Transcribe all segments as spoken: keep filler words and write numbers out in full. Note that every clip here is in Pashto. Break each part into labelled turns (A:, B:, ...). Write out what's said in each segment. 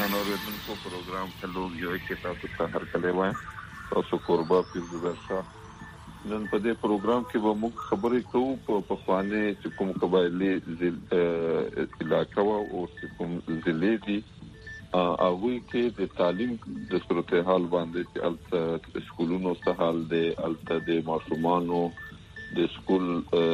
A: ګران اوریدونکو پروګرام چلو یو کې تاسو ته هر کله وای تاسو قربا پیږو ورشا نن په دې پروګرام کې به موږ خبرې کوو په پخواني چې کوم قبایلی علاقې او کوم ضلع دي او کې د تعلیم د صورتحال باندې چې الته سکولونو څه حال دي الته د ماشومانو د سکول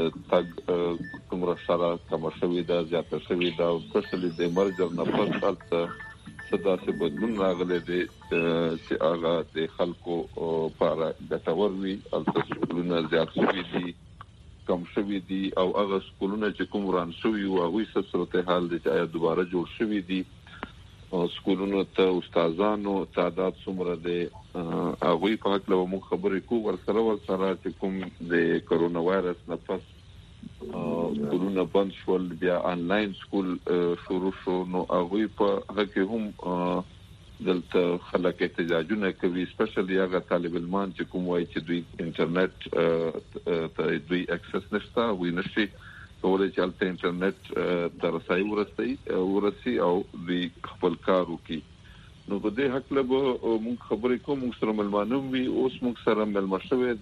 A: تګ کومره سره تماشوي دا زیاته شوی دا سپیشلی د مرجر نه پس الته صدا څه بدلون راغلي دي چې هغه د خلکو لپاره ګټور وي الته سکولونه زیات شوي دي کم شوي دي او هغه سکولونه چې کوم وران شوي او هغه څه صورتحال دي چې آیا دوباره جوړ شوي دي سکولونو ته استادانو تعداد څومره دي هغه په اړه به موږ خبرې کوو ورسره ورسره چې کوم د کرونا وایرس نه پس سکولونه بند شول بیا آنلاین سکول شروع شو نو هغه په هغه کې هم دلته خلک احتجاجونه کوي سپیشلی هغه طالب علمان چې کوم وایي چې دوی انټرنیټ ته دوی اکسس نشته وي نشي کولای چې الته انټرنیټ ترسای ورسي ورسي او دوی خپل کار وکړي نو په دې حق له موږ خبرې کوم سره ملمانوم وي اوس موږ سره ملمشوي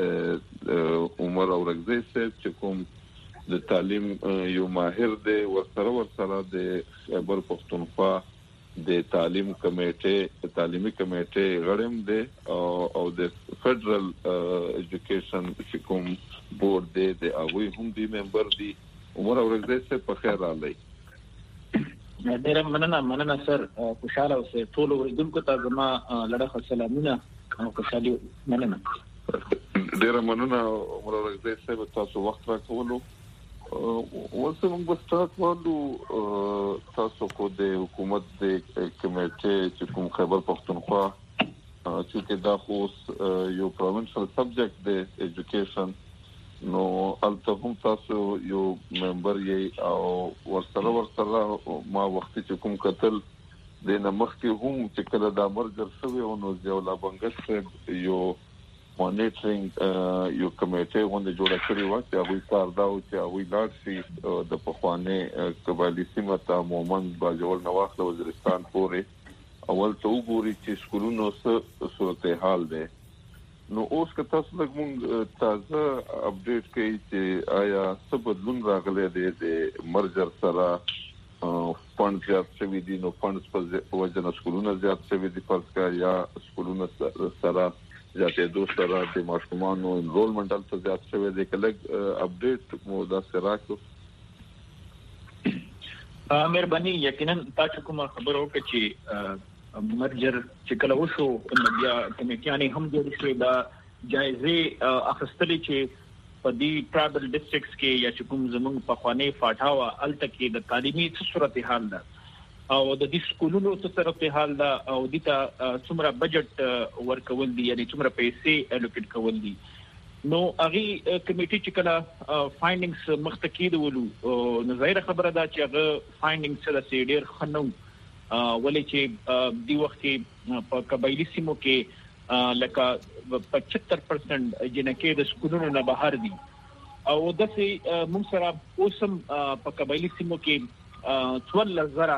A: د عمر اورغزي چې کوم د تعلیم یو ماهر دی ورسره ورسره د خیبر پختونخوا د تعلیم کمیټې تعلیمي کمیټې غړم دی او د فدرل ایجوکیشن چې کوم بورډ دی د هغه هم دی ممبر دی عمر اورغزي څخه په خیر راغلی
B: ډیر مننه مننه سر خوشاله اوسه ټول اوریدونکو ته زما لړخ سلامونه او خوشالي مننه
A: ډیر مننه عمر اورغزي څخه تاسو وخت راکولو اوس موږ به سٹارټ وړو تاسو کو د حکومت د کمیټې چې کوم خیبر پختونخوا چې دا خو یو پروینشل سبجیکټ دی ایجوکیشن نو الته هم تاسو یو ممبر یې او ورسره ورسره ما وخت چې کوم قتل د نمخ کې هم چې کله دا مرجر شوی او نو یو لا بنګس یو مانیټرینګ یو کمیټه باندې جوړه کړې و چې هغه کار دا او چې هغه لاړ د پخواني قبایلی سیمه ته مومند باجوړ نواخله وزیرستان پورې اول ته وګوري چې سکولونو څه صورتحال ده نو اوس که تاسو لږ تازه اپډیټ کوي چې آیا څه بدلون راغلی دی د مرجر سره فند زیات شوی دي نو فند په وجه سکولونه زیات شوی دي فرض کا یا سکولونه سره زیاتې دوستره د ماشومانو انرولمنت الته زیات شوی دی کله اپډیټ مو دا سره راکو
B: مهرباني یقینا تاسو کوم خبرو کې چې مرجر چې کله وشو بیا کمیټیانې هم جوړ شوې دا جایزه اخستلې چې په دې ټرایبل ډیسټریکټس کې یا چې کوم زموږ په خواني فاټاوا الته کې د تعلیمي صورتحال ده او د دې سکولونو څه طرف حال دا او د تا څومره بجټ ورکول دي یعنی څومره پیسې الوکیټ کول دي نو هغه کمیټې چې کله فایندینګز مختکید ولو نو ظاهر خبره ده چې هغه فایندینګز سره ډیر خنو ولې چې دی وخت په قبایلی سیمو کې لکه پچهتر پرسنټ جنکه د سکولونو نه بهر دي او دغه موږ سره اوسم په قبایلی سیمو کې څول زرا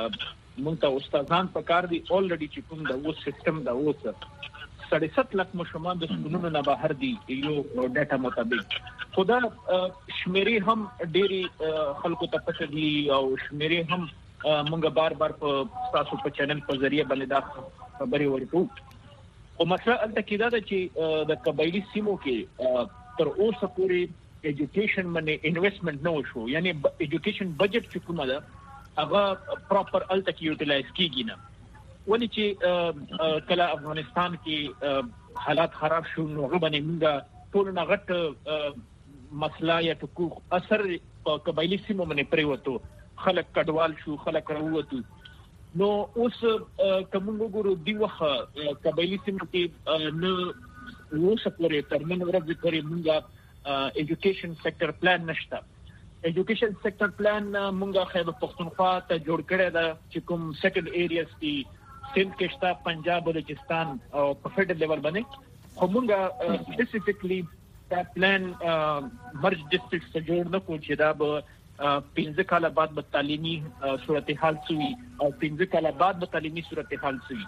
B: مونږ استادان په کار دي اولریډي چې کوم د وو سیستم دا وڅ ساڑھے سات لک مشمول د سکولونو نه بهر دي یو ډاټا مطابق خدا شمیرې هم ډېری خلکو ته پته دي او شمیرې هم مونږ بار بار په تاسو په چینل په ذریعہ باندې دا خبرې ورکو او مسله الته کې دا چې د قبایلی سیمو کې تر اوسه پورې ایجوکیشن باندې انویسټمنٹ نه وشو یعنی ایجوکیشن بجټ چې کومه ده هغه پراپر الته کې یوټیلایز کیږي نه ولې چې کله افغانستان کې حالات خراب شو نو غوښنه موږ ټول نه غټ مسله یا حقوق اثر په قبایلی سیمو باندې پریوتو خلک کډوال شو خلک راووتو نو اوس کوم وګورو دی وخه قبایلی سیمو کې نو اوس پورې ترمن ورځ پورې موږ ایجوکیشن سیکټر پلان نشته ایجوکیشن سیکټر پلان مونږه خیبر پختونخوا ته جوړ کړی دا چې کوم سیکنډ ایریاز دي سند کې شته پنجاب بلوچستان او په فیډرل لیول باندې خو مونږه سپیسیفیکلی دا پلان مرج ډیسټریکټس ته جوړ نه کوو چې دا به پنځه کاله بعد به تعلیمي صورتحال سوي او پنځه کاله بعد به تعلیمي صورتحال سوي.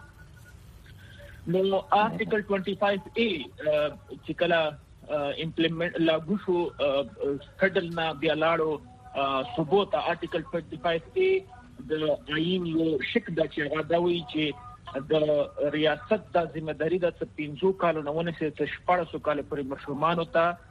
B: نو آرټیکل پنځه اے چې کله امپلیمنٹ لاګو شو فدرل نه بیا لاړو صوبو ته آرټیکل پنځه اے د آئین یو شک دا چې هغه دا وایي چې د ریاست د ځمېداري د پنځو کالو نه ونیسي تر شپاړسو کالو پورې ماشومانو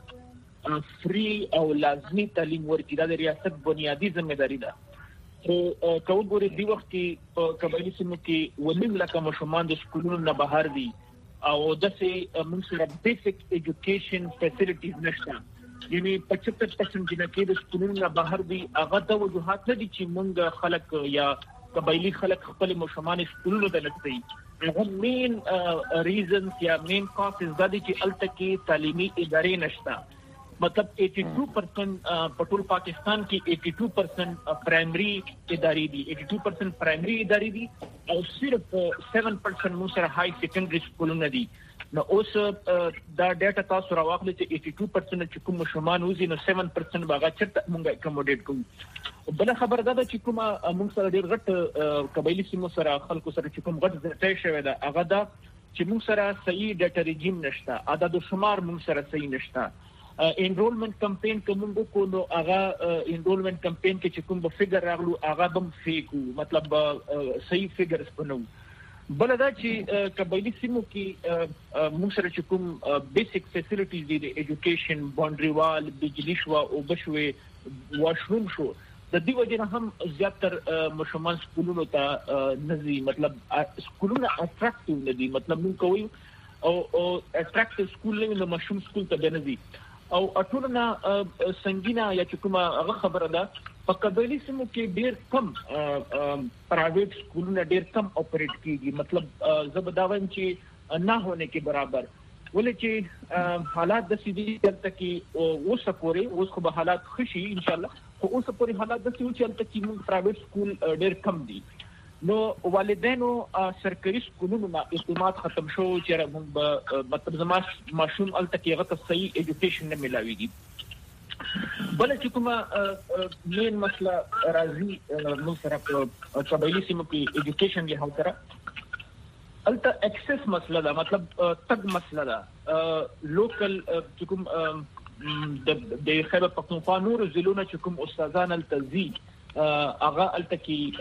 B: ته فری او لازمي تعلیم ورکړي. دا د ریاست بنیادی ځمېداري ده. خو که وګورئ دې وخت کې په قبایلي سیمو کې ونیم لکه ماشومان د سکولونو نه بهر دي او داسې موږ سره بیسیک ایجوکیشن فیسیلیټیز نشته. یعنی پچهتر پرسنټ جنکې د سکولونو نه بهر دي. هغه د وجوهات نه دي چې موږ خلک یا قبایلي خلک خپل ماشومان سکولونو ته لټوي. هغه مین ریزنز یا مین کاز دا دي چې الته کې تعلیمي ادارې نشته. مطلب بهاسی پرسنٹ په ټول پاکستان کې بهاسی پرسنٹ پرایمري ادارې دي بهاسی پرسنٹ پرایمري ادارې دي او صرف سات پرسنٹ مو سره هاي سیکنډري سکولونه دي. نو اوس دا ډاټا تاسو راوخلئ چې بهاسی پرسنٹ چې کوم ماشومان وزي نو سات پرسنٹ باغه چرته مونږه اکوموډیټ کوو. بل خبر دا چې کوم مونږ سره ډېر غټ قبایلی سیمو سره خلکو سره چې کوم غټ ځای شوی دا هغه دا چې مونږ سره صحیح ډاټا ریجیم نشته. عدد شمار مونږ سره صحیح نشته. انرولمنت کمپین کوم کو نو هغه انرولمنت کمپین کې چې کوم به فګر راغلو هغه بم فیکو مطلب صحیح فګرز پنو. بل دا چې قبایلی سیمو کې موږ سره چې کوم بیسیک فیسیلیټیز دي د ایجوکیشن باونډري وال بجلی شو او بشوي واشروم شو د دې وجه نه هم زیاتر ماشومان سکولونو ته نزي. مطلب سکولونه اټراکټیو نه دي. مطلب موږ کوي او او اټراکټیو سکول نه ماشوم سکول ته نه دي او اټولنا سنگینا یا چې کومه هغه خبره ده په قبایلی سیمو کې ډیر کم پرایویټ سکولونه ډیر کم اپریټ کیږي. مطلب زبر دا وایم چې نه هونه کې برابر ولې چې حالات د سیدي تلته کې اوس پورې اوس خو به حالات خوشي ان شاء الله خو اوس پورې حالات د سیو چې تلته کې موږ پرایویټ سکول ډیر کم دي. نو والدینو سرکاري سکولونو نه اعتماد ختم شو چې موږ به مطلب زما ماشوم الته کې هغه صحیح ایجوکیشن نه ملاويږي. بل چې کومه مین مسله راځي موږ سره په قبایلی سیمو کې ایجوکیشن دی هم سره الته اکسس مسله ده. مطلب تګ مسله ده. لوکل چې کوم د خیبر پختونخوا نور ضلعونه چې کوم استادان الته زی هغه الته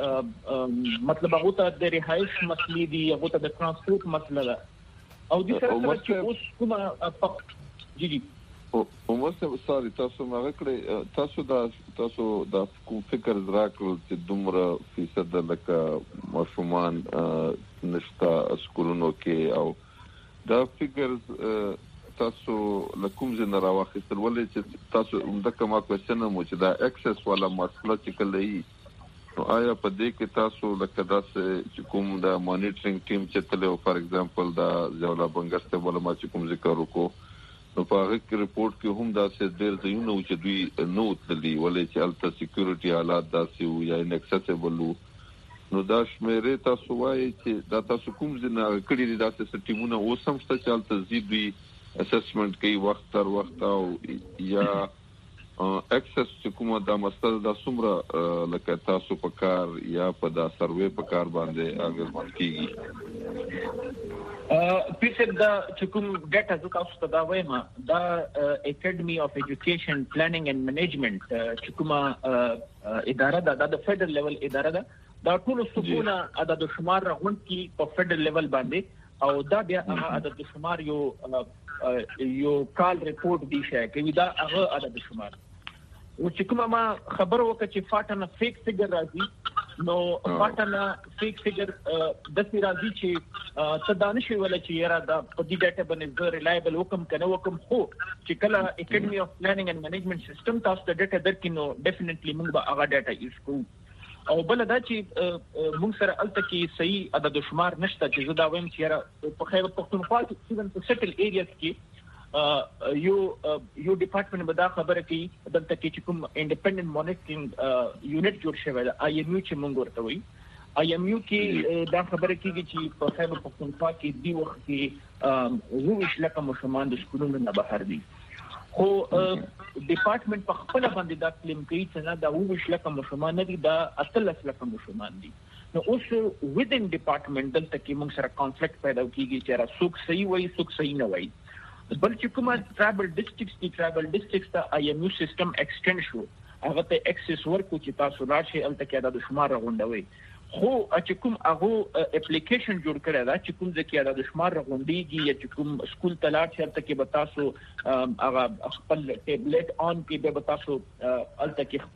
B: کې مطلب هغه ته د رهایش مسلې دي هغه ته د ترانسپورت مسله ده او د سره چې اوس کومه جی جی
A: او موږ سره تاسو مغه کړی تاسو دا تاسو دا کوم فکر راکړل چې دومره فیصد لکه ماشومان نشتا سکولونو کې او دا فکر تاسو لکوم زنه راوخیستل ولې چې تاسو دغه ما کوېشن مو چې دا اکسس والا مسله چې کله نو آیا په دې کې تاسو لکه دا چې کوم دا مانیټرینګ ټیم چې تل فار ایگزامپل دا ځولا بنګسته ولا ما چې کوم ذکر وکړو نو په هغه کې رپورت کې هم دا څه ډېر ځایونه چې دوی نو تللی ولې چې الته سکیورټي حالات داسې وو یا انکسسیبل وو نو دا شمیرې تاسو وایي چې دا تاسو کوم ځنه کړی دي داسې ټیمونه اوسم څه چې الته زیدوي اسسمنت کوي وخت تر وخت او یا اکسس چې کومه دا مسله دا څومره لکه تاسو په کار یا په دا سروې په کار باندې اغیزمن کیږي.
B: پیسه دا چې کوم ډاټا زو تاسو ته دا وایم دا اکیډمي اف ایجوکیشن پلانینګ اند منیجمنت چې کومه اداره ده د فدرل لیول اداره ده دا ټول سکونه عدد شمار راغون کی په فدرل لیول باندې او دا بیا هغه عدد شمار یو یو کال ریپورت دی شي کوي دا هغه عدد شمار او چې کومه ما خبر وکړه چې فاټنه فیک فیګر راځي نو فاټنه فیک فیګر د سی راځي چې تدانش ولا چې یاره دا په دې ډاټا باندې ریلایبل وکم کنه وکم خو چې کله اکیډمي اف پلانینګ اند منیجمنت سیستم تاسو د ډاټا درکینو ډیفینیټلی موږ به هغه ډاټا یوز کوو او بل دا چې موږ سره الته کې صحیح عدد شمار نشته چې زه دا وایم چې یاره په خیبر پختونخوا کې ایون په سټل ایریاز کې یو یو ډپارټمنټ به دا خبره کوي دلته کې چې کوم انډیپندنت مانیټرینګ یونټ جوړ شوی دی آی ایم یو چې موږ ورته وایي آی ایم یو کې دا خبره کیږي چې په خیبر پختونخوا کې دی وخت کې وو ویش لکه ماشومان د سکولونو نه بهر دي خو ډپارټمنټ په خپل باندې دا کلیم کوي چې نه دا وښ لکه مشمان دي دا اتلس لکه مشمان دي نو اوس within department دلته کې موږ سره کانفلیکټ پیدا کیږي چې را څوک صحیح وایي څوک صحیح نه وایي بل چې کومه ټرایبل ډسټرکټس دي ټرایبل ډسټرکټس ته آی ایم یو سیستم ایکسټند شو هغه ته ایکسس ورکو چې تاسو راشي الته کې د شمار غونډوي خو چې کوم هغه اپلیکیشن جوړ کړی دا چې کوم ځکه د شمار غونډيږي یا چې کوم سکول تلاټ چې الته کې به تاسو هغه خپل ټیبلټ آن کې به تاسو الته کې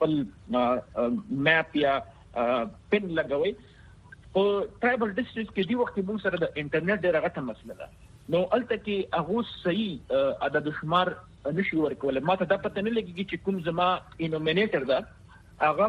B: خپل میپ یا پن لګوي او ټرایبل ډسټرکټس کې دی وخت موږ سره د انټرنیټ ډیره غټه مسله ده نو الته کې هغه صحیح عدد شمار نشي ورکول ماته دا پته نه لګیږي چې کوم زما انومینیټر ده هغه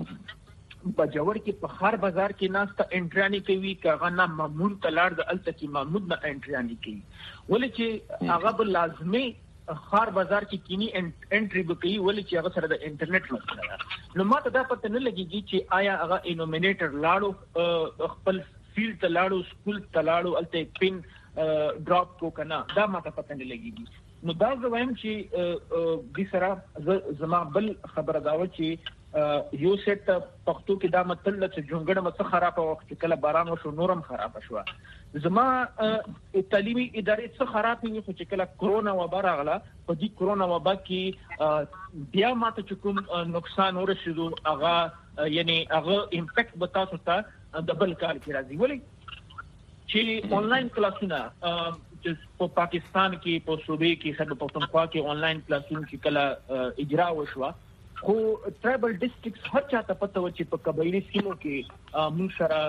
B: په بجور کې په خار بازار کې ناسته انټرانی کوي کغه نه مامون تلاړ د الته کې مامود نه انټرانی کوي ولې چې هغه به لازمي خار بازار کې کینی انټری وکړي ولې چې هغه سره د انټرنیټ مسله ده نو ماته دا پته نه لګیږي چې آیا هغه انومینیټر لاړو خپل فیلډ ته لاړو سکول ته لاړو الته پین ډراپ کو کنه دا ماته پته نه لګیږي نو دا زوایم چې د سره زما بل خبره دا و چې یو سیټ پښتو کې دا متل چې جونګړه مت خراب وخت چې کله باران وشو نورم خراب شو زما تعلیمي ادارې څه خراب وي خو چې کله کرونا وبا راغله په دې کرونا وبا کې بیا ماته چې کوم نقصان ورسېدو هغه یعنی هغه امپیکټ به تاسو ته د بل کال کې راځي ولې چې آنلاین کلاسونه چې په پاکستان کې په صوبې کې خبر پښتونخوا کې آنلاین کلاسونه کې کله اجرا وشو خو ټرایبل ډسټرکټس هر چاته پته و چې په قبایلی سیمو کې موږ سره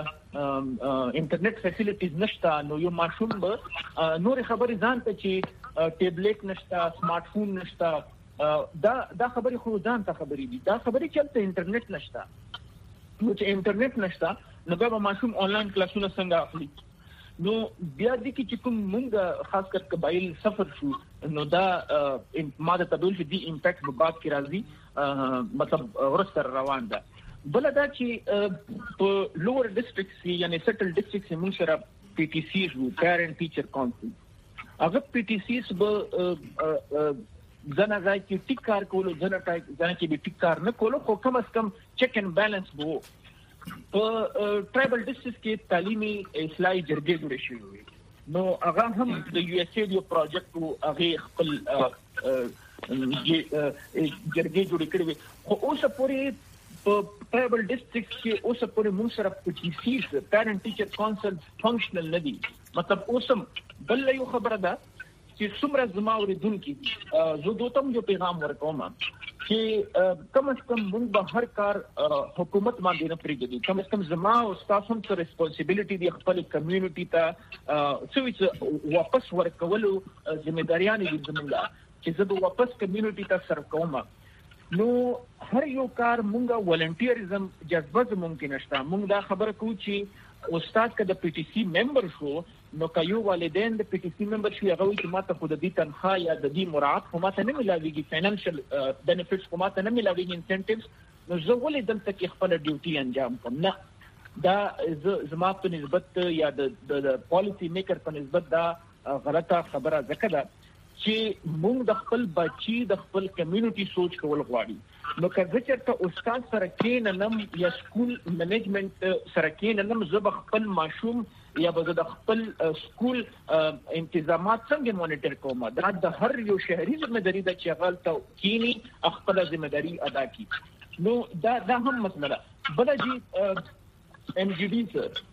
B: انټرنیټ فیسیلیټیز نشته نو یو ماشوم به نور خبرې ځان ته چې ټیبلټ نشته سمارټ فون نشته دا دا خبرې خو ځان ته خبرې دي دا خبرې چې انټرنیټ نشته نو چې انټرنیټ نشته نو به ماشوم آنلاین کلاسونه څنګه اخلي نو بیا د کی چې کوم مونږ خاص کر قبایل سفر شو نو دا ماده تبول چې دی امپیکټ په باد کې راځي مطلب ورستر روان ده بل دا چې په لوور ډسټرکټس یعنی سټل ډسټرکټس موږ سره پی ټی سی وو پیرنټ ټیچر کونسل هغه پی ټی سیز به ځنه ځای کې ټیک کار کولو ځنه ځنه کې به ټیک کار نه کولو خو کم از کم چیک اینڈ بیلنس وو په ټرایبل ډسټرکټس کې تعلیمي اصلاحي جرګې جوړې شوې وي نو هغه هم د یو ایس ای ډی پروجیکټ او هغه خپل جرګې جوړې کړې وي خو اوس پورې په ټرایبل ډسټرکټس کې اوس پورې موږ سره پی ټی سیز پیرنټ ټیچر کونسل فنکشنل نه دي مطلب اوسم بل یو خبره ده چې څومره زما اوریدونکو زه دوتم یو پیغام ورکوم چې کم از کم موږ به هر کار حکومت باندې نه پریږدو کم از کم زما او تاسو هم څه ریسپانسیبিলিټي دی خپل کمیونټي ته څه واپس ورکولو ځمېداریان دي زموږ چې زه به واپس کمیونټي ته سر کوم نو هر یو کار موږ ولنټیریزم جذبه ممکن نشته موږ دا خبره کوو چې استاد کده پی ټی سی ممبر شو نو کایو والدین د پی ټی سی ممبر شو هغه چې ماته خود د تنخواه یا د دې مراعات خو ماته نه ملاويږي فینانشل بینیفټس خو ماته نه ملاويږي انسنټیوز نو زه ولې دلته کې خپل ډیوټي انجام کوم نه دا زما په نسبت یا د پالیسی میکر په نسبت دا غلطه خبره ځکه ده چې موږ د خپل بچي د خپل کمیونټي سوچ کول غواړي نو که چېرته استاد سره کېنم یا سکول منیجمنت سره کېنم زه به خپل ماشوم یا به د خپل سکول انتظامات څنګه مونیټر کوم دا د هر یو شهري ځمېداري د چغال ته کینی خپل ځمېداري ادا کړي نو دا دا هم مسله ده بل جی ام جی ډی سر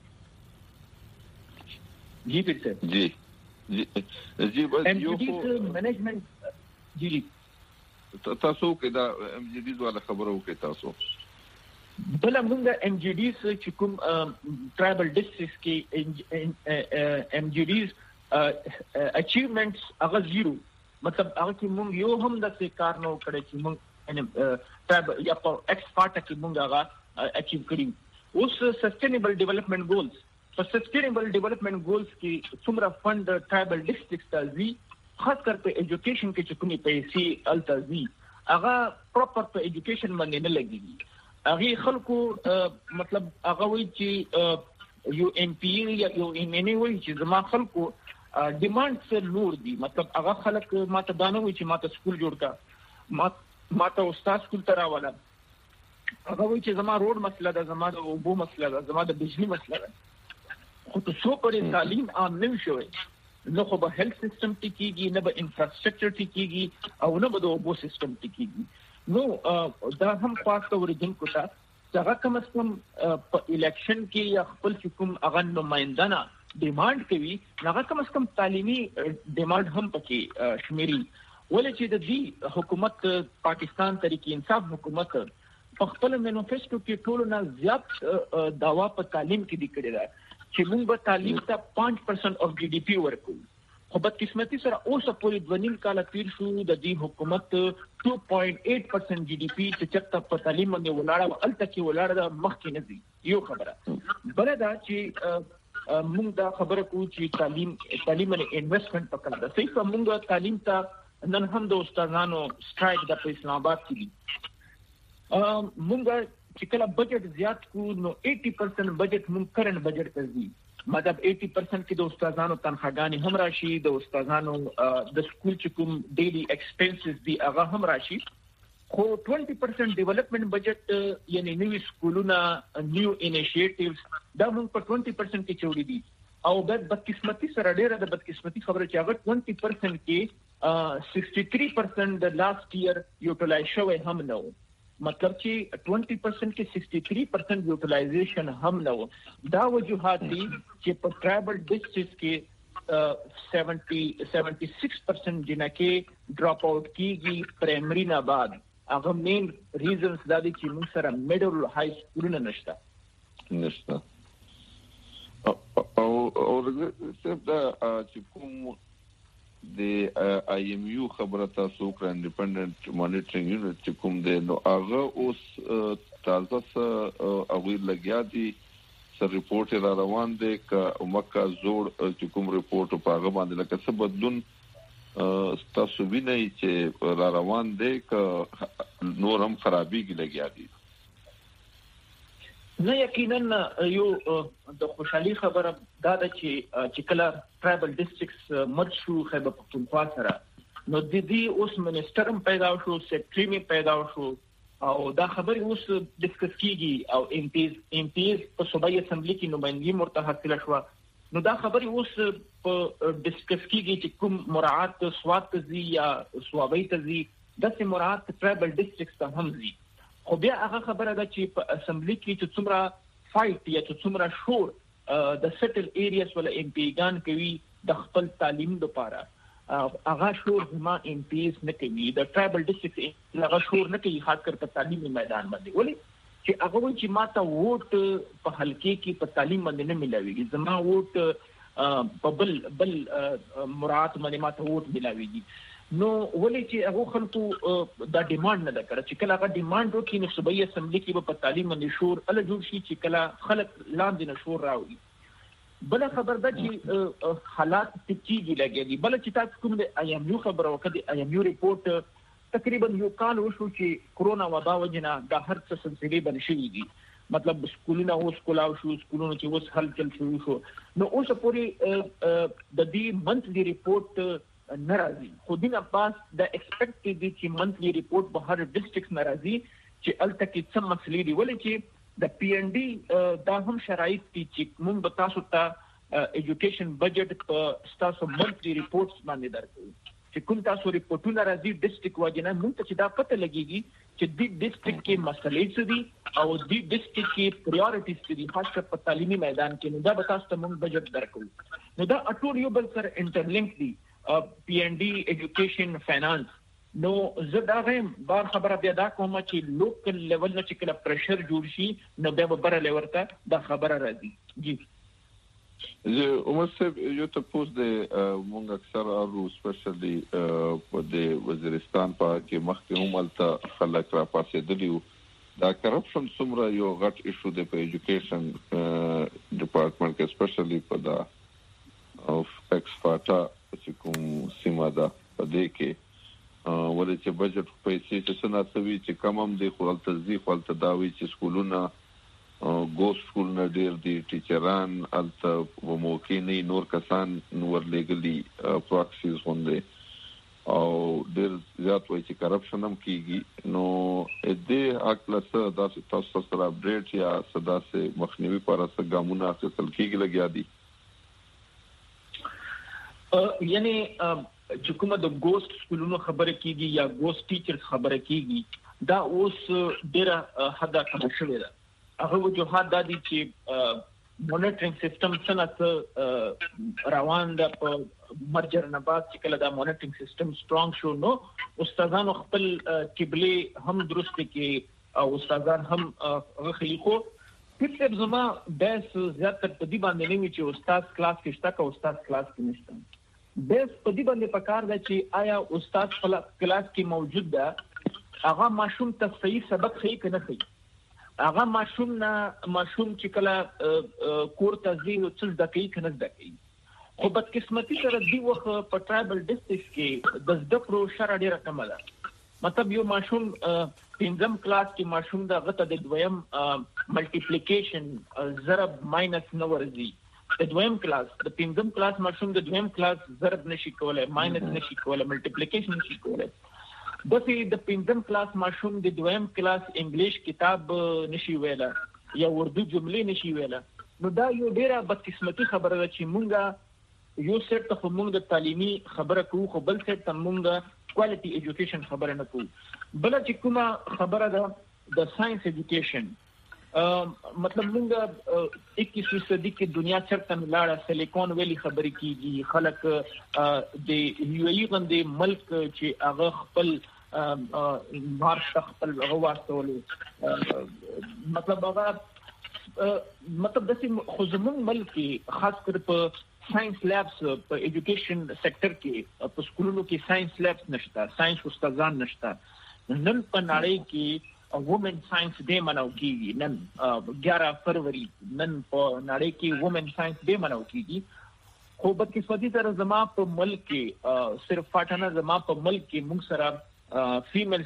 B: جی پټ
A: جی جی جی بس یو
B: مینجمنت جی جی
A: تاسو کې دا ام جی ډی والا خبرو کې تاسو
B: بل موږ ام جی ډی چې کوم ټرایبل ډسټرکټس کې ام جی ډیز اچیومنټس هغه زیرو مطلب هغه کې موږ یو هم د څه کار نه کړی چې موږ ټرایبل یا په ایکس پارټ کې موږ هغه اچیو کړی اوس سسټینبل ډیولپمنٹ ګولز په سسټینبل ډیولپمنٹ ګولز کې څومره فند ټرایبل ډسټرکټس ته ځي خاص کر په ایجوکیشن کې چې کومې پیسې الته ځي هغه پراپر په ایجوکیشن باندې نه لګيږي هغه خلکو مطلب هغه وایي چې یو ام پی یا یو ام ان ای وایي چې زما خلکو ډیماند څه نور دي. مطلب هغه خلک ماته دانه وي چې ماته سکول جوړ کا، ما ماته استاد سکول ته راولا، هغه وایي چې زما روډ مسله ده، زما د اوبو مسله ده، زما د بجلی مسله ده. خو که څو پرې تعلیم عام نه شوی نو خو به هیلث سیستم ټیکيږي، نه به انفراستراکچر ټیکيږي او نه به د اوبو سیستم ټیکيږي. نو دا هم خاصه ورېدونکو ته چې هغه کم از کم په الیکشن کې یا خپل کوم هغه نمائندانه ډیماند کوي، هغه کم از کم تعلیمي ډیماند هم پکې شمیري. ولې چې د دې حکومت پاکستان تحریک انصاف حکومت په خپل مینیفیسټو کې ټولو نه زیات داوا په تعلیم کې دی کړی دا چې موږ به تعلیم ته پانچ پرسنټ اف جی ډي پی ورکو. خو بدقسمتي سره اوسه پورې دوه نیم کال تیر شو د دې حکومت two point eight percent جی ډي پی چې چرته په تعلیم باندې ولاړه او الته کې ولاړه د مخکې نه دي. یو خبره بل دا چې موږ دا خبره کوو چې تعلیم تعلیم باندې انویسټمنټ پکړه ده. صحیح په موږ تعلیم ته نن هم د استادانو سټرایک د اسلام آباد کې دي. مونږ چې کله بجټ زیات کو نو eighty percent بجټ مونږ کرنٹ بجټ ته ځي. مطلب eighty percent کې د استادانو تنخواګانې هم راشي، د استادانو د سکول چې کوم ډیلی ایکسپنسز دي هغه هم راشي. خو twenty percent ډیولپمنٹ بجټ یعنی نوې سکولونه، نیو انیشیټیوز دا مونږ په twenty percent کې چوری دي. او د بدقسمتي سره ډیره د بدقسمتي خبره چې هغه twenty percent کې sixty-three percent د لاست ایئر یوټیلایز شوی هم نه و. مطلب چې twenty percent کې sixty-three percent یوټیلایزیشن هم نه و. دا وجوهات دي چې په ټرایبل ډسټرکټس کې seventy seventy-six percent جنکه ډراپ اوټ کیږي پرایمري نه بعد. هغه مین ریزنز دا دي چې موږ سره میډل های سکولونه نشته
A: نشته او او دا چې کوم د آی ایم یو خبره تاسو کړه انډیپندنت مانیټرینګ یونټ چې کوم دی نو هغه اوس تازه څه هغوی لګیا دي څه ریپورټ را روان دی که مکه زوړ چې کوم ریپورټ په هغه باندې لکه څه بدلون تاسو وینئ چې را روان دی که نور هم خرابېږي لګیا دي؟
B: نه یقینا یو د خوشحالي خبره دا ده چې چې کله ټرایبل ډسټرکټس مرج شو خیبر پختونخوا سره نو د دې اوس منسټر هم پیدا شو، سیکرټري هم پیدا شو او دا خبرې اوس ډسکس کیږي او ایم پیز ایم پیز په صوبایي اسمبلی کې نمائندګي مرته حاصله شو. نو دا خبرې اوس په ډسکس کیږي چې کوم مراعات سواد ته ځي یا صوبایي ته ځي، داسې مراعات ټرایبل ډسټرکټس ته هم ځي. خو بیا هغه خبره ده چې په اسمبلی کې چې څومره فایټ یا چې څومره شور د سټل ایریاز ولا ایم پی ګان کوي د خپل تعلیم لپاره، هغه شور زما ایم پیز نه کوي، د ټرایبل ډسټرکټ هغه شور نه کوي، خاص کر په تعلیمي میدان باندې. ولې چې هغه وایي چې ماته ووټ په حلقې کې په تعلیم باندې نه ملاويږي، زما ووټ په بل بل مراد باندې ماته ووټ ملاويږي. نو ولې چې هغه خلکو دا ډیماند نه کړ چې کله هغه ډیماند وکړي نو صوبایي اسمبلی کې په تعلیم باندې شور ال جوړ شي چې کله خلک لاندې نه شور راوړي. بل خبر ده چې حالات تکیږي لګي. بل چې تاسو کوم د آی ایم یو خبره وکړه، آی ایم یو ریپورت تقریبا یو کال وشو چې کورونا وبا وجنه د هر څه سلسله بن شي دي. مطلب سکولونه اوس کولاو شو، سکولونه چې اوس حل چل شروع شو. نو اوس پورې د دې منثلی ریپورت ناراضي خو دینه پاس د ایکسپیکټډ دي چې منثلی ریپورت به هر ډسټرکټ ناراضي چې الته کې څه مسلې دي. ولې چې د پی ان ډي دا هم شرایط دي چې موږ به تاسو ته ایجوکیشن بجټ په تاسو منثلی ریپورتس باندې درکوي چې کوم تاسو ریپورتونه راځي ډسټرکټ واجنه موږ ته چې دا پته لګيږي چې د ډسټرکټ کې مسلې څه دي او د ډسټرکټ کې پرایورټیز څه دي، خاص کر په تعلیمي میدان کې. نو دا به تاسو ته موږ بجټ درکوي. نو دا اټول یو بل سره انټرلینک دي، پی ان ډي ایجوکیشن فینانس. نو زه دا غیم بار خبره بیا دا کوم چې لوکل لیول نه چې کله پریشر جوړ شي نو بیا به بر لیول ته دا خبره راځي. جی
A: زه عمر صاحب یو ته پوس د مونږ اکثر ارو سپیشلی په د وزیرستان په کې مخکې هم الته خلک را پاسېدلی وو. دا کرپشن څومره یو غټ ایشو دی په ایجوکیشن ډپارټمنټ کې سپیشلی په دا اف ایکس فاټا چې کوم سیمه ده په دې کې ولې چې بجټ پیسې چې څنګه سوي چې کم هم دی خو الته ځي خو الته دا وی چې سکولونه ګوست سکول نه ډیر دي ټیچران الته وموکي نه نور کسان نور لګلي پراکسیز غونډه او ډیر زیات وایي چې کرپشن هم کیږي نو دې اکلسه داسې تاسو سره اپډیټ یا صداسه مخنیوي پر اساس ګامونه اخیستل کیږي لګیا دي
B: یعنی چې کومه د ګوست سکولونو خبره کیږي یا ګوست ټیچرز خبره کیږي دا اوس ډیره حدا کم شوې ده هغه وجوهات د دې چې مونیټرینګ سیستم څنګه روان ده په مرجر نه بعد چې کله دا مونیټرینګ سیستم سترونګ شو نو استادانو خپل قبله هم درست کې او استادان هم غخلی خو فکر زما بیس زیاتره په دې باندې نه وی چې استاد کلاس کې شته کا استاد کلاس کې نشته بیس په دې باندې پکار ده چې آیا استاد کلاس کې موجود ده هغه ماشوم ته صحیح سبق خي کنه خي هغه ماشوم نه ماشوم چې کله کور ته ځي نو څه د دقیق نه دقیق خو بدقسمتي سره دی وخت په ټرایبل ډیسټریکټ کې د زده کړو شر ډیره کم ده مطلب یو ماشوم پنځم کلاس کې ماشوم د غته د دویم ملټیپلیکیشن ضرب ماینس نو ورزي د دویم کلاس د پنځم کلاس ماشوم د دویم کلاس ضرب نشي کولای ماینس نشي کولای ملټیپلیکیشن نشي کولای دغه د پنځم کلاس ماشوم د دویم کلاس انګلیش کتاب نشي ویلا یا اردو جملې نشي ویلا نو دا یو ډیره بدقسمتي خبره ده چې مونږه یو سیټ ته مونږ د تعلیمي خبره کوو خو بل سیټ ته مونږ کوالټي ایجوکیشن خبره نه کوو بل چې کومه خبره ده د ساينس ایجوکیشن مطلب مونږ اکیسویں صدی کې دنیا چرته ملاړه سیلیکون ویلی خبرې کیږي خلک د یو ای غندې ملک چې هغه خپل مارش خپل غواړتول مطلب هغه مطلب د خو زمون ملک خاص کر په ساينس لابس په ایجوکیشن سېکټر کې په سکولونو کې ساينس لابس نشته ساينس استادان نشته نن په نړۍ کې وومن ساينس ډے مناو کیږي نن ګیارہ فروری نن په نړۍ کې وومن ساينس ډے مناو کیږي خو په کیسه سره زما په ملک کې صرف فاټنه زما په ملک کې موږ سره فیمیل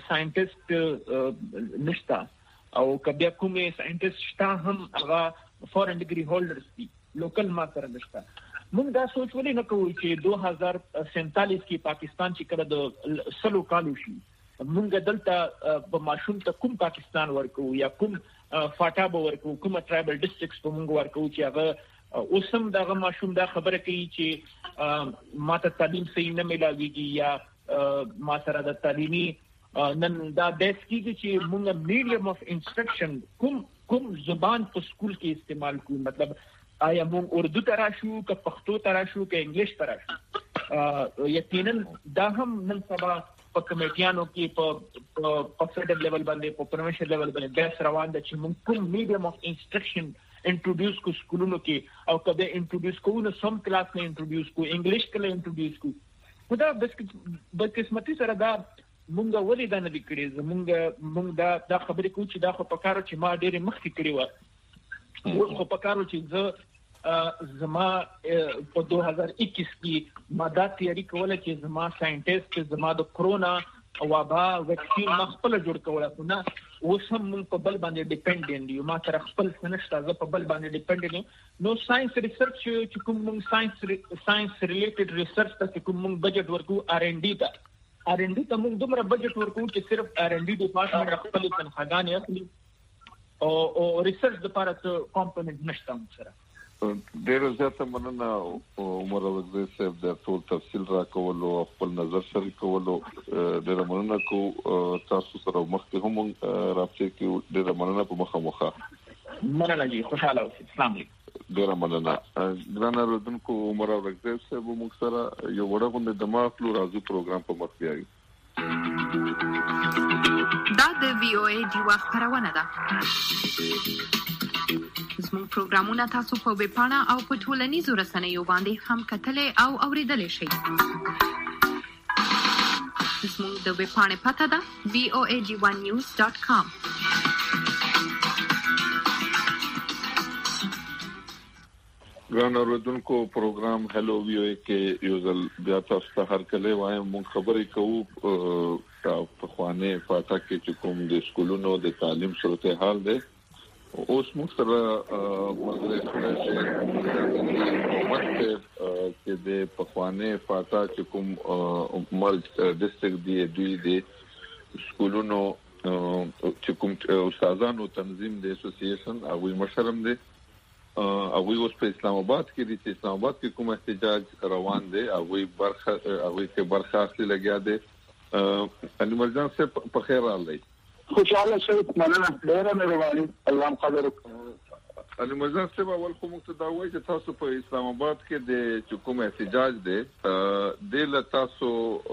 B: ساينټیسټ نشتا او کبه کومه ساينټیسټ شتا هم هغه فورن ډیګري هولډرز دي لوکل ما سره نشتا موږ دا سوچ ولې نه کوو چې دو هزار سینتالیس کې پاکستان چې کړه د سلو کالو شي مونږ دلته په ماشوم ته کوم پاکستان ورکو یا کوم فاټا به ورکو کوم ټرایبل ډیسټریکټس په مونږ ورکو چې هغه اوسم دغه ماشوم دا خبره کوي چې ماته تعلیم صحیح نه ملاويږي یا ما سره د تعلیمي نن دا بیس کیږي چې مونږ میډیم اف انسټرکشن کوم کوم زبان په سکول کې استعمال کوو مطلب آیا مونږ اردو تراشو که پښتو تراشو که انګلیش تراشو یقینا دا هم نن سبا په کمیټیانو کې په په فدرل لیول باندې په پروینشل لیول باندې بیس روان ده چې موږ کوم میډیم اف انسټرکشن انټروډیوس کو سکولونو کې او کله انټروډیوس کوو نو سم کلاس نه انټروډیوس کو انګلیش کله انټروډیوس کو دا بس قسمتي سره دا مونږ ولې دا نه لیکړي مونږ مونږ دا دا خبرې کوو چې دا خو په کارو چې ما ډېر مخکې کړی و اوس خو په کارو چې زه زما په دو هزار اکیس کې ما دا تیاری کوله چې زما ساينټیسټ زما د کرونا وبا ویکسین مخبل جوړ کوله نو اوس هم موږ په بل باندې ډیپندنت یو ما سره خپل سنشت از په بل باندې ډیپندنت نو ساينس ریسرچ چې کوم موږ ساينس ساينس ریلیټډ ریسرچ ته کوم موږ بجټ ورکو آر ان ډي ته آر ان ډي ته موږ دومره بجټ ورکو چې صرف آر ان ډي ډپارټمنټ خپل تنخواګانې اخلي او او ریسرچ لپاره څه کمپوننت نشته سره
A: ډېر زیاته مننه عمر وزیر صاحب د ټول تفصیل را کولو خپل نظر شریکولو ډېر مننه کو تاسو سره مخکې هم رابطه کې ډېر مننه په مخه مخه
B: مننه جی خوشاله اوسئ السلام علیکم
A: ډېر مننه ګران اوریدونکو عمر وزیر صاحب موږ سره یو وړه غونډه د ماخلو راځو پروګرام په مخ بیاي
C: دا د وی او ای دی وخت خبرونه ده زموږ پروګرامونه تاسو په ویب پاڼه او په ټولنیزو رسنیو باندې هم کتلای او اوریدلای شئ. زموږ د ویب پاڼې پته ده وی او ای جی ون نیوز ډاټ کام.
A: ګران اوریدونکو پروګرام هلو وی او ای کې یو ځل بیا تاسو ته هر کله وایم موږ خبرې کوو په خوانه فاټا کې چې کوم د سکولونو د تعلیم صورتحال ده اوس موږ سره مدرسې چې د پخوانه فاتا چې کوم مرج ډیسټریکټ دی دوی د سکولونو چې کوم استادانو تنظیم د اسوسییشن او مشرم دی او وی اوس په اسلام آباد کې د اسلام آباد کې کوم احتجاج روان دی او وی برخه او وی کې برخه اخلي لګیا دی ان مرجان سے په خیر راغلی
D: خوشاله شئ مننه ډیره مهرباني الله قدر
A: ان مرجان سے اول کوم ته دا وایي چې تاسو په اسلام آباد کې د کوم احتجاج دی د ل تاسو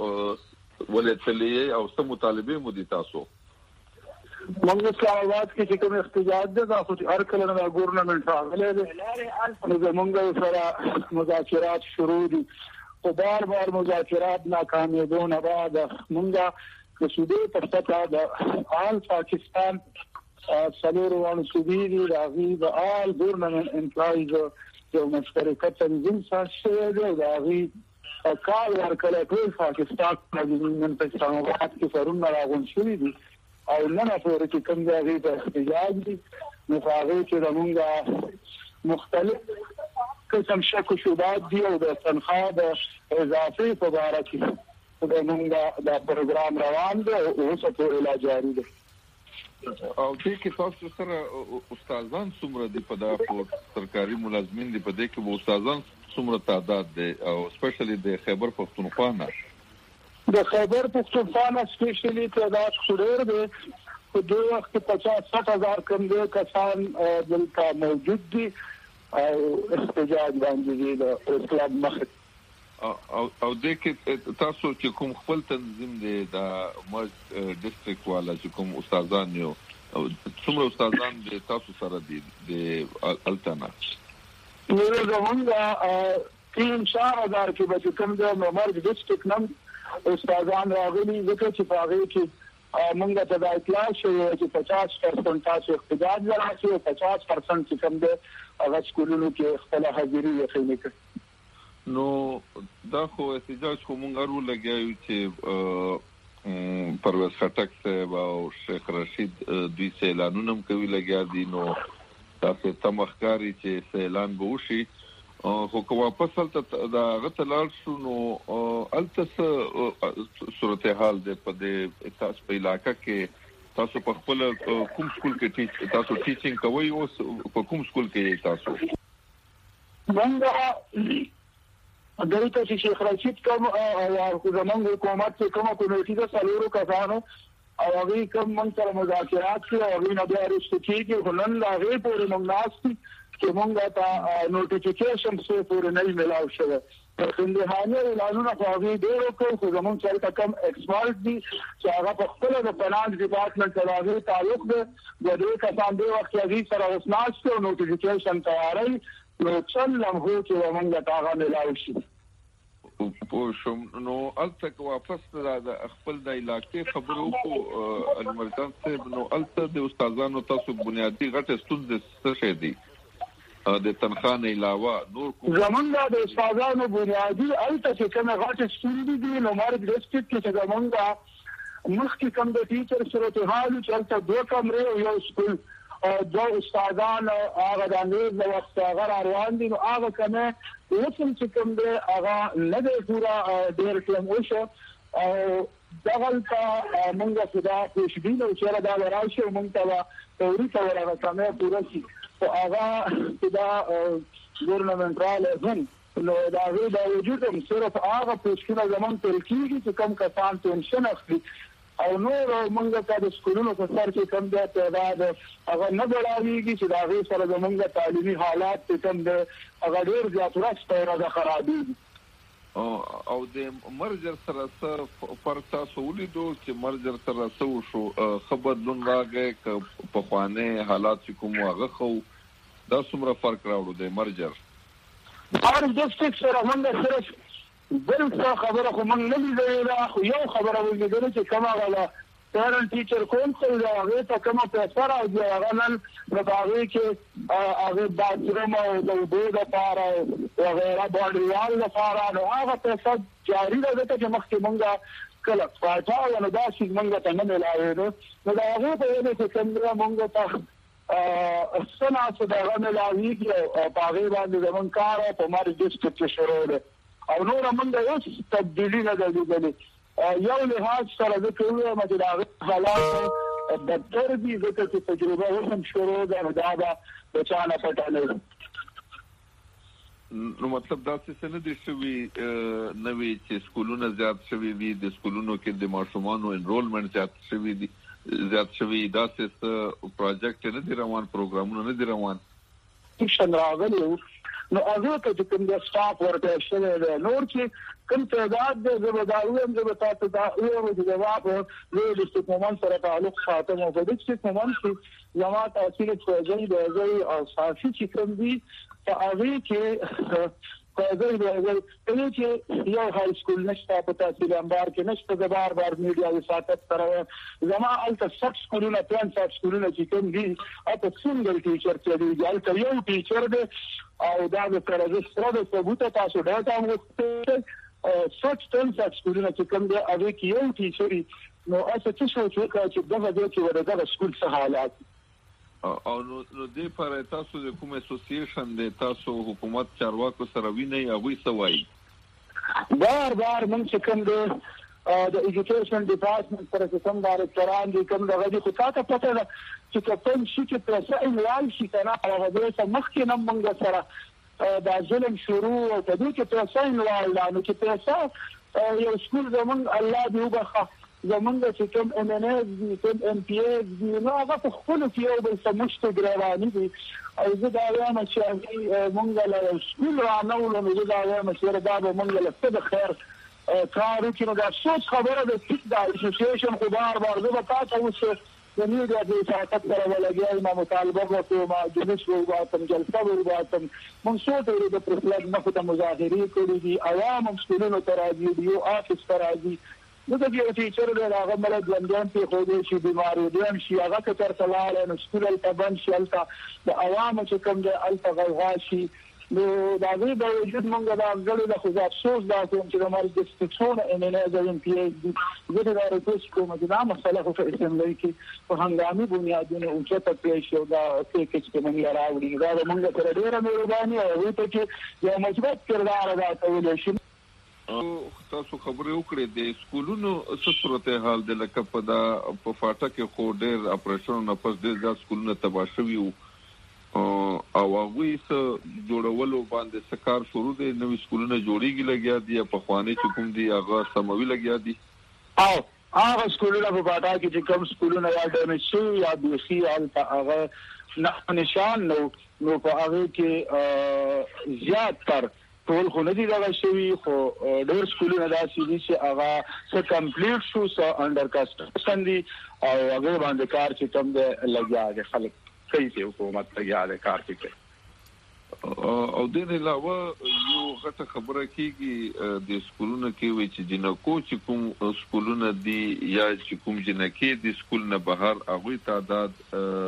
A: ولې او څه مطالبه مو دي تاسو
D: موږ اسلام آباد کې کوم احتجاج دی دا خو هر کله نه ګورنمنت راغلی دی موږ سره مذاکرات شروع دي او بار بار مذاکرات ناکامیابونه بعد موږ د سودې په سطح د آل پاکستان سلور وان سودی دی راغي د آل ګورنمنت امپلایز یو مشترکه تنظیم سره دی راغي کال ورکړل ټول پاکستان نن په اسلام آباد کې فرون راغون شوی دي او نه پورې چې کوم ځای ته احتجاج دي نو هغه چې موږ مختلف قسم شک او شبهات دي او د تنخواه د اضافه په اړه کې موږ دا پروګرام روان دی او اوس پورې لا جاری دی
A: او دې کې تاسو سره استادان څومره دي په دغه سرکاري ملازمین دي په دې کې وو استادان څومره تعداد دي او سپیشلی د خیبر پختونخوا نه
D: د خیبر پختونخوا نه سپیشلی تعداد ډېر دی په دې وخت کې پچاس سټ هزار کم دي کسان دلته موجود دي او احتجاج باندې دي د اسلام مخ
A: او او د کې تاسو چې کوم خپل تنظیم دی د مرج ډیسټریکټ والا چې کوم استادان یو څومره استادان د تاسو سره دي د التنا
D: نو زمونږ تین چار هزار کې به کوم د مرج ډیسټریکټ نم استادان راغلي ځکه چې هغه کې موږ ته د اطلاع شوی چې پچاس پرسنټ تاسو احتجاج راځي او پچاس پرسنټ چې کوم د هغه سکولونو کې خپل حاضري یې کوي
A: نو دا خو احتجاج خو مونږ ورو لګیو چې پرویز خټک صاحب او شیخ رشید دوی اعلانونه کوي لګیا دي نو تاسو تمخکاری چې اعلان به وشي خو کو واپس الته دا غتلال شو نو الته صورتحال ده په دې تاسو په علاقہ کې تاسو په خپل کوم سکول کې تاسو ټیچینګ کوي او په کوم سکول کې تاسو
D: موږ دلته چې شیخ رشید کوم او زمونږ حکومت چې کومه کمیټه ده څلورو کسانو او هغه کوم موږ سره مذاکرات کړي او هغه نه بیا رښتې کېږي هنن لا هغه پورې موږ ناشتي چې موږ ته نوټیفیکیشن څه پورې نه ملاو شوی په اندهانه اعلانونه خو هغه ډېر کوي خو زمونږ سره کوم ایکسپرت دي چې هغه په خپل د فنانس ډپارټمنټ سره هغه تعلق دی د دې کسان دی وخت هغه سره وسناست او نوټیفیکیشن تیارای نو څلم هو چې موږ ته هغه ملاو شي
A: په شوم نو الته واپس د خپل د علاقې خبرو کو المرجان صاحب نو الته د استادانو تاسو بنیادی غټه ستونزې څه شي دي د تنخواه نه علاوه نور کوم
D: زمونږ د استادانو بنیادی الته چې کومه غټه ستونزې دي نو مرګ ډیسټریکټ کې زمونږ مخکې کوم د ټیچر سره ته حال چې الته دوه کمرې او یو سکول دو استادان هغه د انګریز د وخت هغه روان دي نو هغه کومه وڅم چې کوم دی هغه نه دی پورا ډېر ټیم وشو او دغلته موږ خدا خوشبینه او چې دا راشي موږ ته توري ته ورغه کومه پورا شي او هغه دا ګورنمنت راله هم نو دا وی دا وجود هم صرف هغه پوښتنه زمون تل کیږي چې کوم کسان ټینشن اخلي او نور موږ ته د سکولونو په سر کې کم دی تعداد هغه نه بڑاویږي چې دا غي سره زموږ تعلیمي حالات کم دی هغه ډیر زیات راځي را خرابي
A: او او د مرجر سره څه فرق تاسو ولیدو چې مرجر سره څه شو خبر لون راغی په خوانه حالات کوم هغه خو دا څومره فرق راوړو د مرجر
D: هر ډیسټریکټ سره موږ صرف بل څه خبره خو موږ نه لیدل خو یو خبره ولیدل چې کومه غلا پیرنټ ټیچر کونسل دا هغه ته کومه پیسې راځي هغه نن په هغه کې هغه باتروم او د دوه لپاره وغیرہ باډي وال لپاره نو هغه پیسې جاری ده چې مخکې موږ کله پاتاو نو دا چې موږ ته نه ملایو نو دا هغه په دې کې څنګه موږ ته سنا صدغه ملاویږي او په هغه باندې زمون کار په مار ډیسټریکټ کې شروع ده او نور موږ یو تبدیلی نه درلودلې یو لحاظ سره د کومه مجلې حالات د تربی د تجربه هم شروع ده دا د بچانه پټاله
A: نو مطلب دا څه نه دي شوی نوې چې سکولونه زیات شوی دي د سکولونو کې د ماشومانو انرولمنت زیات شوی دي زیات شوی دا څه پروجیکټ نه دی روان پروګرامونه نه دي روان
D: څنګه راغلی نو هغه ته کوم د سټاف ورته شوی دی نور چې کوم تعداد د زبردارویم د تاسو دا یو د جواب له استقامت سره تعلق ساتم او د استقامت چې یو تاثیر کوي د ځای او صافي چې کوم دي په هغه کې فزای دی چې یو های سکول نشته په تحصیل انبار کې نشته د بار بار میډیا د ساتت سره زما الته سب سکولونه پلان سب سکولونه چې کوم دي اته سنگل ټیچر چې دی الته یو ټیچر دی او دا د پرځستره د ثبوت تاسو ډاټا مو سوچ تل سب سکولونه چې کوم دی هغه کې یو ټیچر نو اسه څه شو چې دغه د کې ورته سکول څه حالات
A: او نو د پر تاسو د کوم اسوسییشن د تاسو حکومت چارواکو سره ویني هغه سوای
D: بار بار من چې کوم د ایجوکیشن ډپارټمنټ سره کوم ډایرکټران دي کوم دغه دي خو تاسو پته ده چې کوم شي چې پرسه انوال شي کنه هغه د مخکې نم منګ سره دا ظلم شروع او د دې چې پرسه انوال لانه چې پرسه یو سکول زمون الله دی وبخه زمونږ چې کوم ام ان اس دي کوم ام پی اس دي نو هغه په خپل کې یو بل سمشت ګرانی دي او زه دا وایم چې مونږ له سکول را نه ولنو زه دا وایم چې دا به مونږ له څه د خیر کار وکړو نو دا څه خبره ده چې دا اسوسییشن خو بار بار زه به تاسو اوس د میډیا د ساتت سره ولګیای ما مطالبه وکړو ما جلوس وغوښتم جلسه وغوښتم مونږ څو ته د پرسلګ نه خو مظاهرې کړې دي عوام هم سکولونو ته راځي دی او آفیس ته راځي نو د یو ټیچر له هغه مل ځوندان په خو دې شي بیماری دي هم شي هغه تر تلاله نو سکول ته بند شي الته د عوامو چې کوم د الته غوغا شي نو دا غي د وجود مونږ دا غړي د خو افسوس دا کوم چې د ماري د ستونه ان نه د ام پی ایچ دي زه دا ریکوست کوم چې دا مسله خو په اسمبلی کې په هنګامي بنیادونو او چې په پیښ یو دا کې چې موږ راوړي دا موږ تر ډیره مهرباني او ته چې یو مثبت کردار ادا کول شي
A: تاسو خبرې وکړې د سکولونو څه صورتحال د لکه په دا په فاټه کې خو ډېر اپریشن نه پس ډېر ځا سکولونه تباه شوي او هغه څه جوړولو باندې سکار شروع دي نوې سکولونه جوړیږي لګیا دي په خواني چې کوم دي هغه سموي لګیا دي
D: او هغه سکولونه په فاټه کې چې کوم سکولونه یا ډیمیج شوي یا بيخي هغه نه نشان نو نو په هغه کې زیات تر ټول خو نه دي دا شوی خو ډېر سکولونه داسې دي چې هغه څه کمپلیټ شو څه انډر کنسټرکشن دي او هغه باندې کار چې کوم دی لګیا دي خلک کوي چې حکومت لګیا دی کار کوي
A: او د دې علاوه یو غټه خبره کیږي د سکولونو کې وي چې جنکو چې کوم سکولونه دي یا چې کوم جنکې د سکول نه بهر هغه تعداد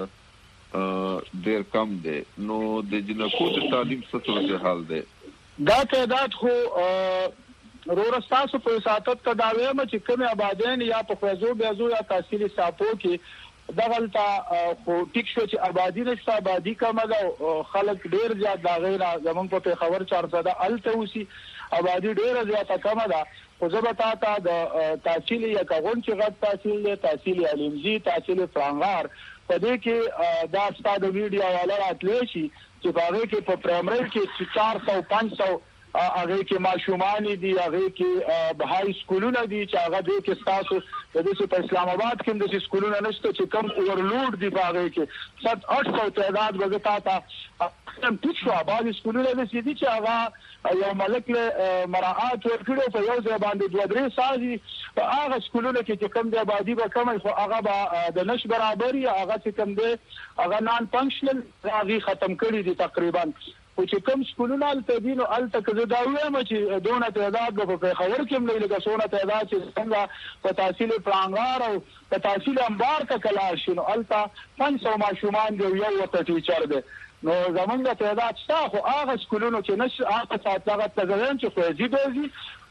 A: ډېر کم دی نو د جنکو د تعلیم څه صورتحال دی
D: دا تعداد خو رورستاسو په ساتت تداوی ما چې کومه آبادین یا په خوځو بیازو یا تحصیل ساپو کې دغلطه خو ټیک شو چې آبادی نشته آبادی کمه ده خلک ډیر زیات دا غیر زمون په خبر چارڅه ده الته وسی آبادی ډیر زیات کمه ده خو زبتا تا د تحصیل یا کغون چې غټ تحصیل له تحصیل علمزی تحصیل فرانغار په دې کې دا ستاسو ویډیو والا راتلی شي چې باغې کې په پرایمري کې چار سو پنځ سو هغه کې ماشومان دي هغه کې بهای سکولونه دي چې هغه دې کې تاسو د دې په اسلام آباد کې د سکولونو نشته چې کم اورلود دي باغې کې سات آټ سو تعداد وګتا تا هم پښه باندې سکولونه د سې دي چې هغه یو ملک له مراعات ورکړو په یو ځای باندې دوه درې سازي هغه سکولونه کې چې کم د آبادی به کم خو هغه د نش برابرۍ هغه چې کم دي هغه نان فنکشنل راغي ختم کړی دي تقریبا او چې کوم سکولونه الته دي نو الته که دا وایم چې دونه تعداد په خبر کې ملي لګا سونه تعداد چې څنګه په تحصیل پرانګار او په تحصیل انبار ته کلا شنو الته پنځ سو ماشومان دی یو وته ټیچر دی نو زمونږ تعداد شته خو هغه سکولونو چې نش هغه سات هغه تزرین چې خوځي دوزي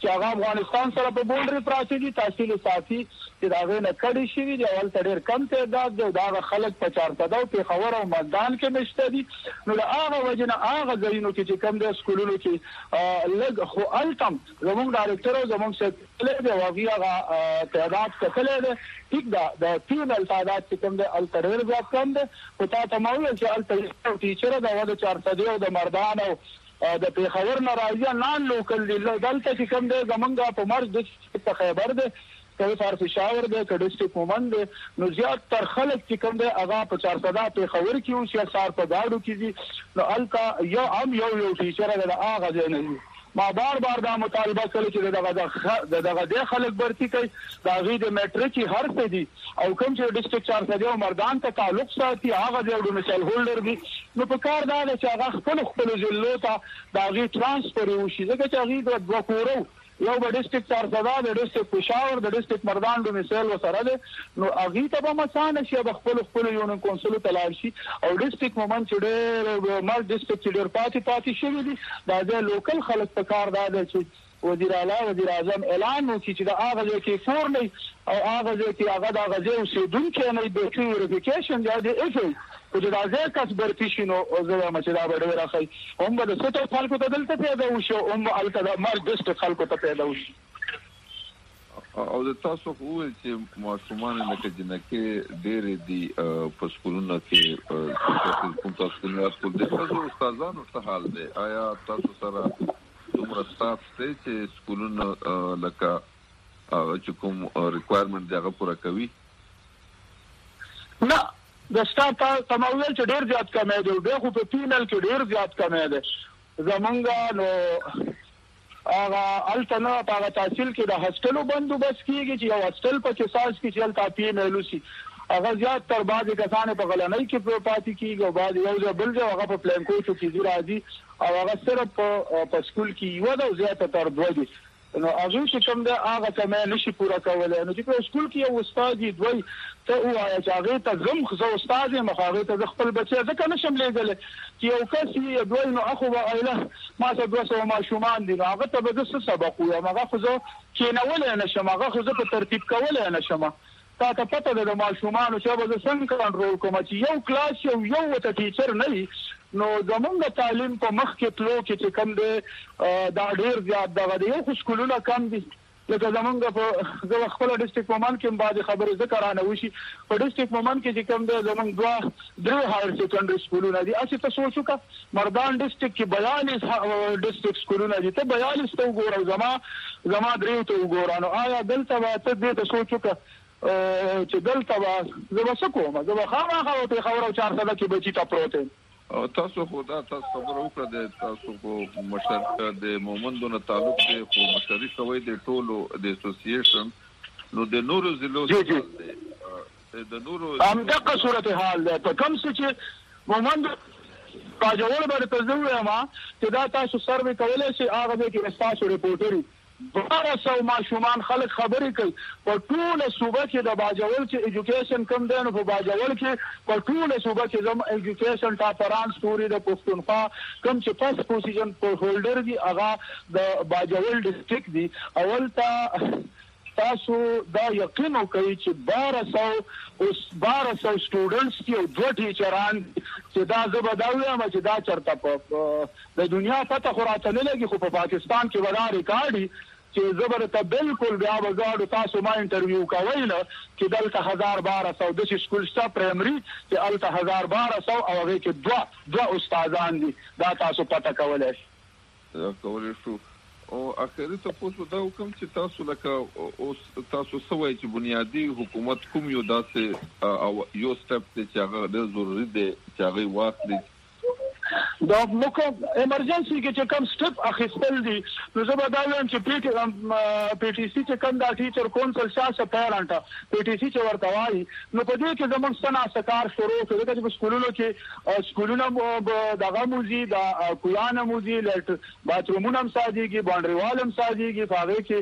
D: چې هغه افغانستان سره په بونډري پراته دي تحصیل ساتي چې دا غوښنه کړي شي دی اول تر کم تعداد دا خلک په چارپدا او په خبر او میدان کې مشته دي نو هغه وجنه هغه ځایونو کې چې کم د سکولونو کې لګ خو التم زموږ ډایرکټر او زموږ سیکرټری دی واغي هغه تعداد کتلې ده ټیک دا د فیمل تعداد چې کم د التریر زیات کم ده او تا تمامي چې التریر ټیچر دا د چارپدا او د مردان او د پیښور ناراضي نان لوکل دي دلته چې کوم د زمونږه په مرز د خیبر ده کوي فار پېښور ده کډسټ کومند نو زیات تر خلک چې کوم د اغا په چارپدا پیښور کې او سیاسار په گاډو کې دي نو الکا یو ام یو یو ټیچر د اغا ځنه ما بار بار دا مطالبه کړې چې دغه دغه د خلک برتي کوي دا غي د میټریکي هر څه دي او کوم چې ډیسټریکټ چارپدا او مردان ته تعلق ساتي هغه د ډومیسایل هولډر دي نو په کار دا چې هغه خپل خپل ضلع ته دا غي ترانسفر وشي ځکه چې هغه د دوه کورو یو د ډیسټریکټ چارپدا د ډیسټریکټ پېښور د ډیسټریکټ مردان ډومیسایل وسره ده نو هغه ته به مسانه شي د خپل خپل یو کونسل ته لاړ شي او ډیسټریکټ مومنت چې ډېر مال ډیسټریکټ ډېر پاتې پاتې شوی دي دا د لوکل خلک په کار دا ده چې وزیر اعلی وزیر اعظم اعلان وکړي چې دا هغه کې فور نه او هغه کې هغه د غزه اوسیدونکو نه د کیوریفیکیشن یا د ایف او دا ځکه کس برتی شنو او زه ما چې دا به راخی هم به د ستو خلکو ته دلته پیدا وشو هم الته د مر ډیسټریکټ خلکو ته پیدا وشي
A: او د تاسو خو چې ماشومان نه کې جنکه ډېر دي په سکولونو کې کوم تاسو نه خپل د تاسو استادانو څه حال دی آیا تاسو سره دومره سټاف چې سکولونو لکه چې کوم ریکوایرمنټ دغه پوره کوي
D: نه د سټاف تمویل چې ډېر زیات کمې دی د خو په پینل کې ډېر زیات کمې ده زمونږ نو هغه التنه په تحصیل کې د هاستلو بندوبست کیږي چې یو هاستل په کې ساز کې چل تا پی ملوسی هغه زیات تر بعض کسان په غلنۍ کې پاتې کیږي او بعض یو ځل بل ځای هغه په پلان کوچو کې راځي او هغه صرف په سکول کې یو د زیات تر دوه دي نو هغه چې کوم د هغه کمه نشي پورا کولای نو چې په سکول کې یو استاد دی دوی ته وایي چې هغه ته زم خو استاد یې مخاغه ته خپل بچي ځکه نشم لېګل چې یو کس یې دوی نو اخو وایله ما ته دوه سو ماشومان دي هغه ته به څه سبق وي هغه خو زه کینول نه شم هغه خو زه په ترتیب کول نه شم تا ته پته ده د ماشومان چې به څنګه کنټرول کوم چې یو کلاس یو یو وته ټیچر نه نو زمونږ د تعلیم په مخ کې تلو کې چې کم دی دا ډېر زیات دغه دی یو سکولونه کم دي لکه زمونږ په زه خپل ډیسټریکټ مومن کې بعد خبرې ذکر رانه وشي په ډیسټریکټ مومن کې چې کم دی زمونږ دوه درې هایر سیکنډري سکولونه دي اسی ته سوچو کا مردان ډیسټریکټ کې بیالیس ډیسټریکټ سکولونه دي ته بیالیس ته وګورو زما زما درې ته وګورو نو آیا دلته به ته دې ته سوچو کا چې دلته به زه به څه کوم زه به خامخا په خبرو چار ساده کې بچی ته پروت
A: تاسو خو دا تاسو خبرو کړه د تاسو کو مشر د مومندونو تعلق ته خو مشري کوي د ټولو د اسوسییشن نو د نورو ضلعو د نورو
D: هم دغه صورتحال ده په کوم څه چې مومند پاجول باندې تزوی ما چې دا تاسو سروې کولای شي هغه کې تاسو ریپورټري بارہ سو ماشومان خلک خبرې کوي په ټوله صوبه کې د باجوړ چې ایجوکیشن کم دی نو په باجوړ کې په ټوله صوبه کې زم ایجوکیشن ټاپران ستوري د پښتونخوا کم چې فرست پوزیشن په هولډر دي هغه د باجوړ ډیسټریکټ دي اول تا تاسو دا یقین وکړئ چې بارہ سو اوس بارہ سو سټوډنټس کې دوه ټیچران چې دا زبرداوی ما چې دا چرته په د دنیا پته خوراته نه لګي خو په پاکستان کې ودا ریکارډي چې زبرته بالکل بیا وزاړو تاسو ما انټرویو کوي نه چې دلته هزار بارہ سو د سکول ستا پرایمري چې الته هزار بارہ سو او هغه کې دوه دوه استادان دي دا تاسو پته کولای شئ
A: کولای شو او اخري تاسو دا کوم چې تاسو لکه اوس تاسو سوي چې بنیادی حکومت کوم یو داسې او یو سټپ چې هغه د ضروري دی چې هغه واخلي
D: دا موږ ایمرجنسي کې چې کوم سټپ اخیستل دي نو زه به دا وایم چې پی ټي سي چې کوم دا ټیچر کونسل شاسه پیرانټ پی ټي سي چې ورته وایي نو په دې کې زموږ سنا سکار شروع کړي چې په سکولونو کې سکولونه دغه موزي د کویان موزي لټ باترومونه هم ساجيږي باونډري وال هم ساجيږي هغه کې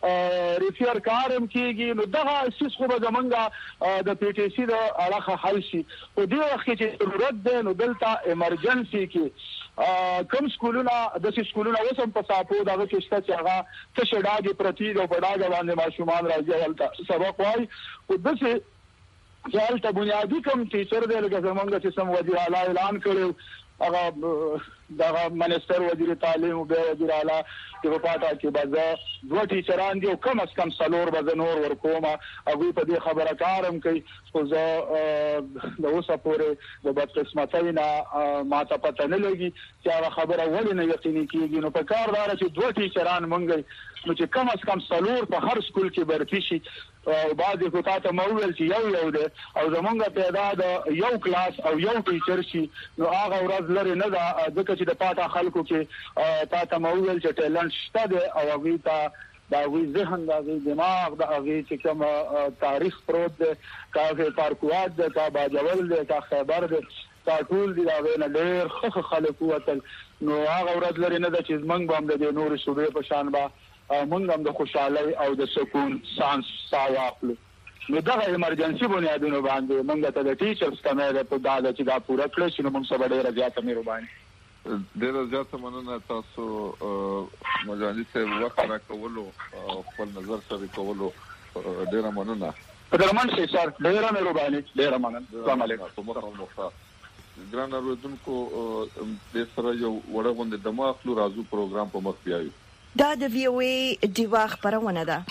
D: ریفیر کارم کیږي نو دغه اساس خو به زمونږ د پی ټی سي د اړخه حل شي او دې وخت کې چې ضرورت دی نو دلته ایمرجنسي کې کوم سکولونه د سکولونه اوسم په صاحب دغه کې شته چې هغه څه شډاګي پرتی او په ډاګه باندې ماشومان راځي ولته سبق وایي او دغه چې ته بنیادی کوم ټیچر دی لکه زمونږ چې سم وزیر اعلی اعلان کړو هغه دغه منستر وزیر تعلیم او وزیر اعلی چې په پاټا کې بعضه دوه ټیچران دي او کم از کم څلور به نور ورکوم هغه په دې خبره کارم کوي خو زه د اوسه پورې د بدقسمتۍ نه ما ته پته نه لګي چې هغه خبره ولې نه یقیني کېږي نو په کار داره چې دوه ټیچران مونږ نو چې کم از کم څلور په هر سکول کې برتی شي او بعضې خو تا ته مو وویل چې یو یو دی او زمونږ تعداد یو کلاس او یو ټیچر شي نو هغه ورځ لرې نه ده ځکه چې د پاټا خلکو کې تا ته مو وویل چې ټیلنټ شته دی او هغوی ته د هغوی ذهن د هغوی دماغ د هغوی چې کوم تاریخ پروت دی که هغې پارکوات دی که باجول دی که خیبر دی دا ټول دي د هغې نه ډېر ښه خلک ووتل نو هغه ورځ لرې نه ده چې زمونږ به هم د دې نورې صوبې په شان به مونږ هم د خوشحالۍ او د سکون سانس ساه واخلو نو دغه ایمرجنسي بنیادونو باندې مونږ ته د ټیچرز کمی ده په دا ده چې دا پوره کړی شي نو مونږ سره به ډېره زیاته مهرباني
A: ډېره زیاته مننه تاسو مجاني صاحب وخت راکولو خپل نظر شریکولو ډېره مننه
D: قدرمن شي سر ډېره مهرباني ډېره مننه السلام علیکم
A: ګران اورېدونکو دې سره یو وړه غوندې دمه اخلو راځو پروګرام په مخ بیایو
E: دا د وی او ای ډیوا خبرونه ده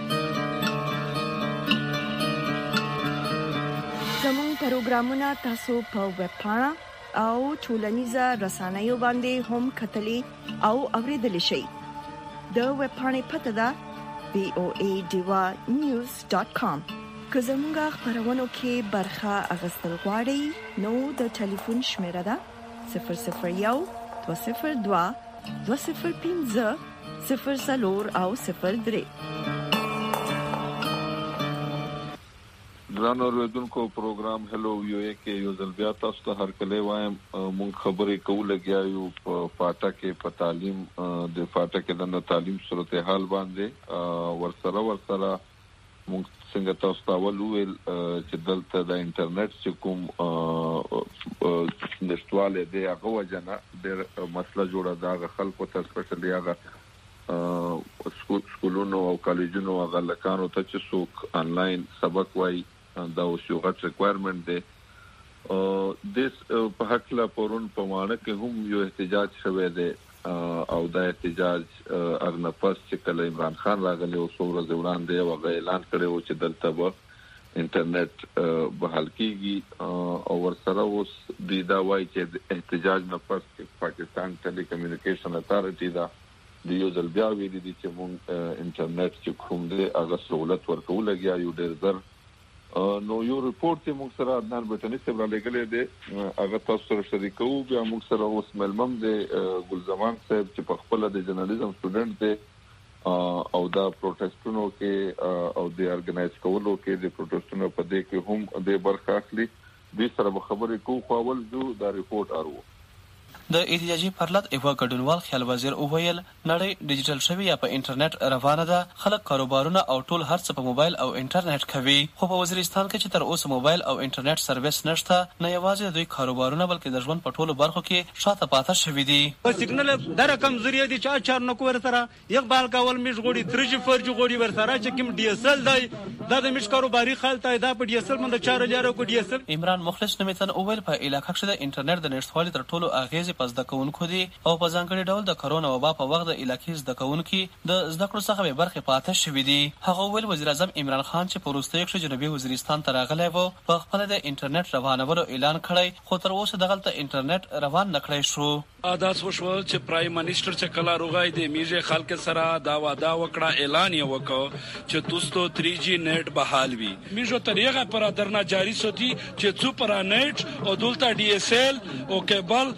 E: زموږ پروګرامونه تاسو په ویب پاڼه او ټولنیزه رسنیو باندې هم کتلی او اوریدلی شئ د ویب پاڼې پته ده وی او ای ډیوا نیوز ډاټ کام که زموږ خبرونو کې برخه اخیستل غواړئ نو د ټلیفون شمیره ده صفر صفر یو دوه صفر دوه دوه صفر پنځه صفر سلور او صفر درې
A: ګران اورېدونکو پروګرام هلو یو کې یو ځل بیا تاسو ته هرکلی وایم مونږ خبرې کوو لګیا یو په پاټا کې په تعلیم د پاټا کې د تعلیم صورتحال باندې ورسره ورسره مونږ څنګه تاسو ته اول وویل چې دلته د انټرنیټ چې کوم نشتوالی دی هغه وجه نه ډېر مسله جوړه ده هغه خلکو ته سپیشلي هغه سکولونو او کالجونو هغه لکانو ته چې څوک آنلاین سبق وایي دا اوس یو غټ ریکوایرمنټ دی د په هکله پرون په ماڼه کې هم یو احتجاج شوی دی او دا احتجاج اغنفس چې کله عمران خان راغلی او څو ورځې وړاندې او هغه اعلان کړی و چې دلته به انټرنیټ بحال کیږي او ورسره اوس دوی دا وایي چې احتجاج نه پس پاکستان ټیلی کمیونیکیشن اتارټي دا د یو ځل بیا ویلي دي چې مونږ انټرنیټ چې کوم دی هغه سهولت ورکول لګیا یو ډېر زر نو یو ریپورت چې موږ سره عدنان بټني صاحب را لګلې دی هغه تاسو سره شریکو بیا موږ سره اوس ملمم دی ګلزمان صاحب چې په خپل د جرنالیزم سټوډنټ دی او دا پروټیسټونو کې او د ارګنایز کولو کې د پروټیسټونو په دې کې هم د برخه اخلي د سره خبرې کوو خو اول جو دا ریپورت ارو
F: د احتجاجي پرلط ایوا ګډونوال خیال وزیر اوویل نړۍ ډیجیټل شوی یا په انټرنیټ روانه ده خلک کاروبارونه او ټول هر څه په موبایل او انټرنیټ کوي خو په وزیرستان کې چې تر اوسه موبایل او انټرنیټ سرویس نشته نه یوازې دوی کاروبارونه بلکې د ژوند په ټولو برخو کې شاته پاتې شوي دي
G: په سیګنل د رقم ذریعہ دي چې چار نکو ورسره اقبال کول میش غوړي تر جی فور جی غوړي ورسره چې کوم ډي اس ال دی دا د میش کاروباري خالته دا په ډي اس ال مند چار لارو کو ډي اس ال
F: عمران مخلص نمیتن اوویل په علاقې کې د انټرنیټ د نشټوالي تر ټولو اغیزې پس د کوونکو دي او په ځانګړي ډول د کرونا وبا په وخت د علاقې زده کوونکو د زده کړو څخه به برخه پاتې شوې دي هغه ویل وزیر اعظم عمران خان چې په وروستیو کې جنوبي وزیرستان ته راغلی و په خپل د انټرنیټ روانولو اعلان کړی خو تر اوسه دغه انټرنیټ روان نکړی شو
H: داس وشو چې پرایم منیسټر چې کلا روغای دی میجه خلک سره دا وادا وکړه اعلان یې وکړ چې توستو تری جی نیټ بحال وي میجو طریقه پر درنا جاری سوتی چې څو پر نیټ او دولتا ډي اس ال او کیبل دا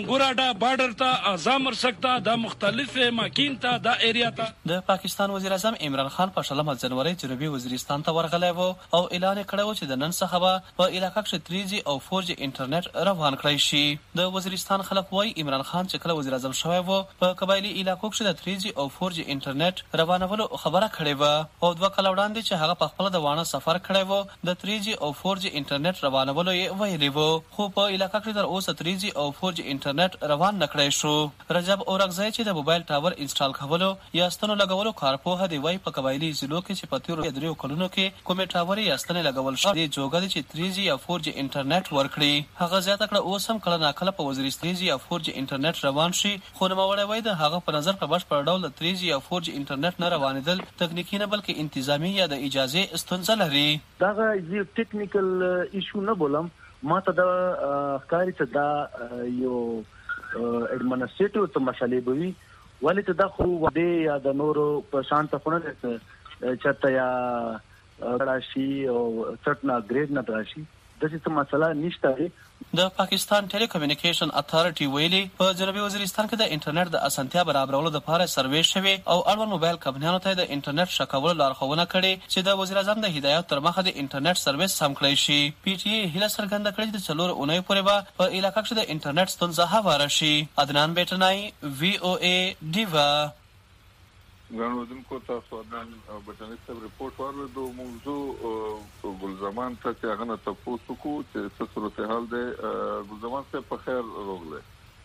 H: بانګوراډا بارډر ته ازامر سکتا د مختلف ماکین ته د ایریا ته
F: د پاکستان وزیر اعظم عمران خان په شلمه جنوري جنوبي وزیرستان ته ورغلی و او اعلان کړی چې د نن څخه به په علاقه کې تھری جی او فور جی انټرنیټ روان کړی شي د وزیرستان خلک وایي عمران خان چې کله وزیر اعظم شوی و په قبایلی علاقو کې د تھری جی او فور جی انټرنیټ روانولو خبره کړې و او دوه کال وړاندې چې هغه په خپل د وانه سفر کړی و د تھری جی او فور جی انټرنیټ روانولو یې ویلي و خو په علاقه کې تر اوسه تھری جی او فور جی انټرنیټ روان نکړی شو رجب اورغزی چې د موبایل ټاور انسټال کولو یا ستنو لګولو کارپوه دی وایي په قبایلی ضلعو کې چې په تیرو دریو کلونو کې کومې ټاور یا ستنې لګول شوې دي جوګه دي چې تھری جی یا فور جی انټرنیټ ورکړي هغه زیاته کړه اوس هم کله ناکله په وزیرستان یا فور جی انټرنیټ روان شي خو نوموړی وایي د هغه په نظر په بشپړ ډول د تھری جی یا فور جی انټرنیټ نه روانېدل تکنیکي نه بلکې انتظامی یا د اجازه ستونزه لري
I: دا یو ټیکنیکل ایشو نه بولم ما ته دا ښکاري چې دا یو اډمنسټریټیو ته مسلې بوي ولې ته دا خو وده یا د نورو په شان ته خونه چرته یا راشي او څټنا ګریډ نه راشي د څه مسله نشته
F: د پاکستان ټیلی کمیونیکیشن اتھارټي ویلي په جنوبي وزیرستان کې د انټرنیټ د اسانتیا برابرولو لپاره سروې شوی او اړوند موبایل کمپنیانو ته د انټرنیټ شکولو لارښوونه کړې چې د وزیر اعظم د هدایت تر مخه د انټرنیټ سرویس سم کړی شي پی ټی ای هیله څرګنده کړې چې څلور اونۍ پورې به په علاقه کې د انټرنیټ ستونزه هواره شي عدنان بیٹنای وی او ای ډیوا
A: ګران وزنکو تاسو عدنان بټنی صاحب ریپورت ورودو موضوع ګلزمان ته چې هغه نه تاسو کو چې څه صورتحال ده ګلزمان صاحب په خیر روغله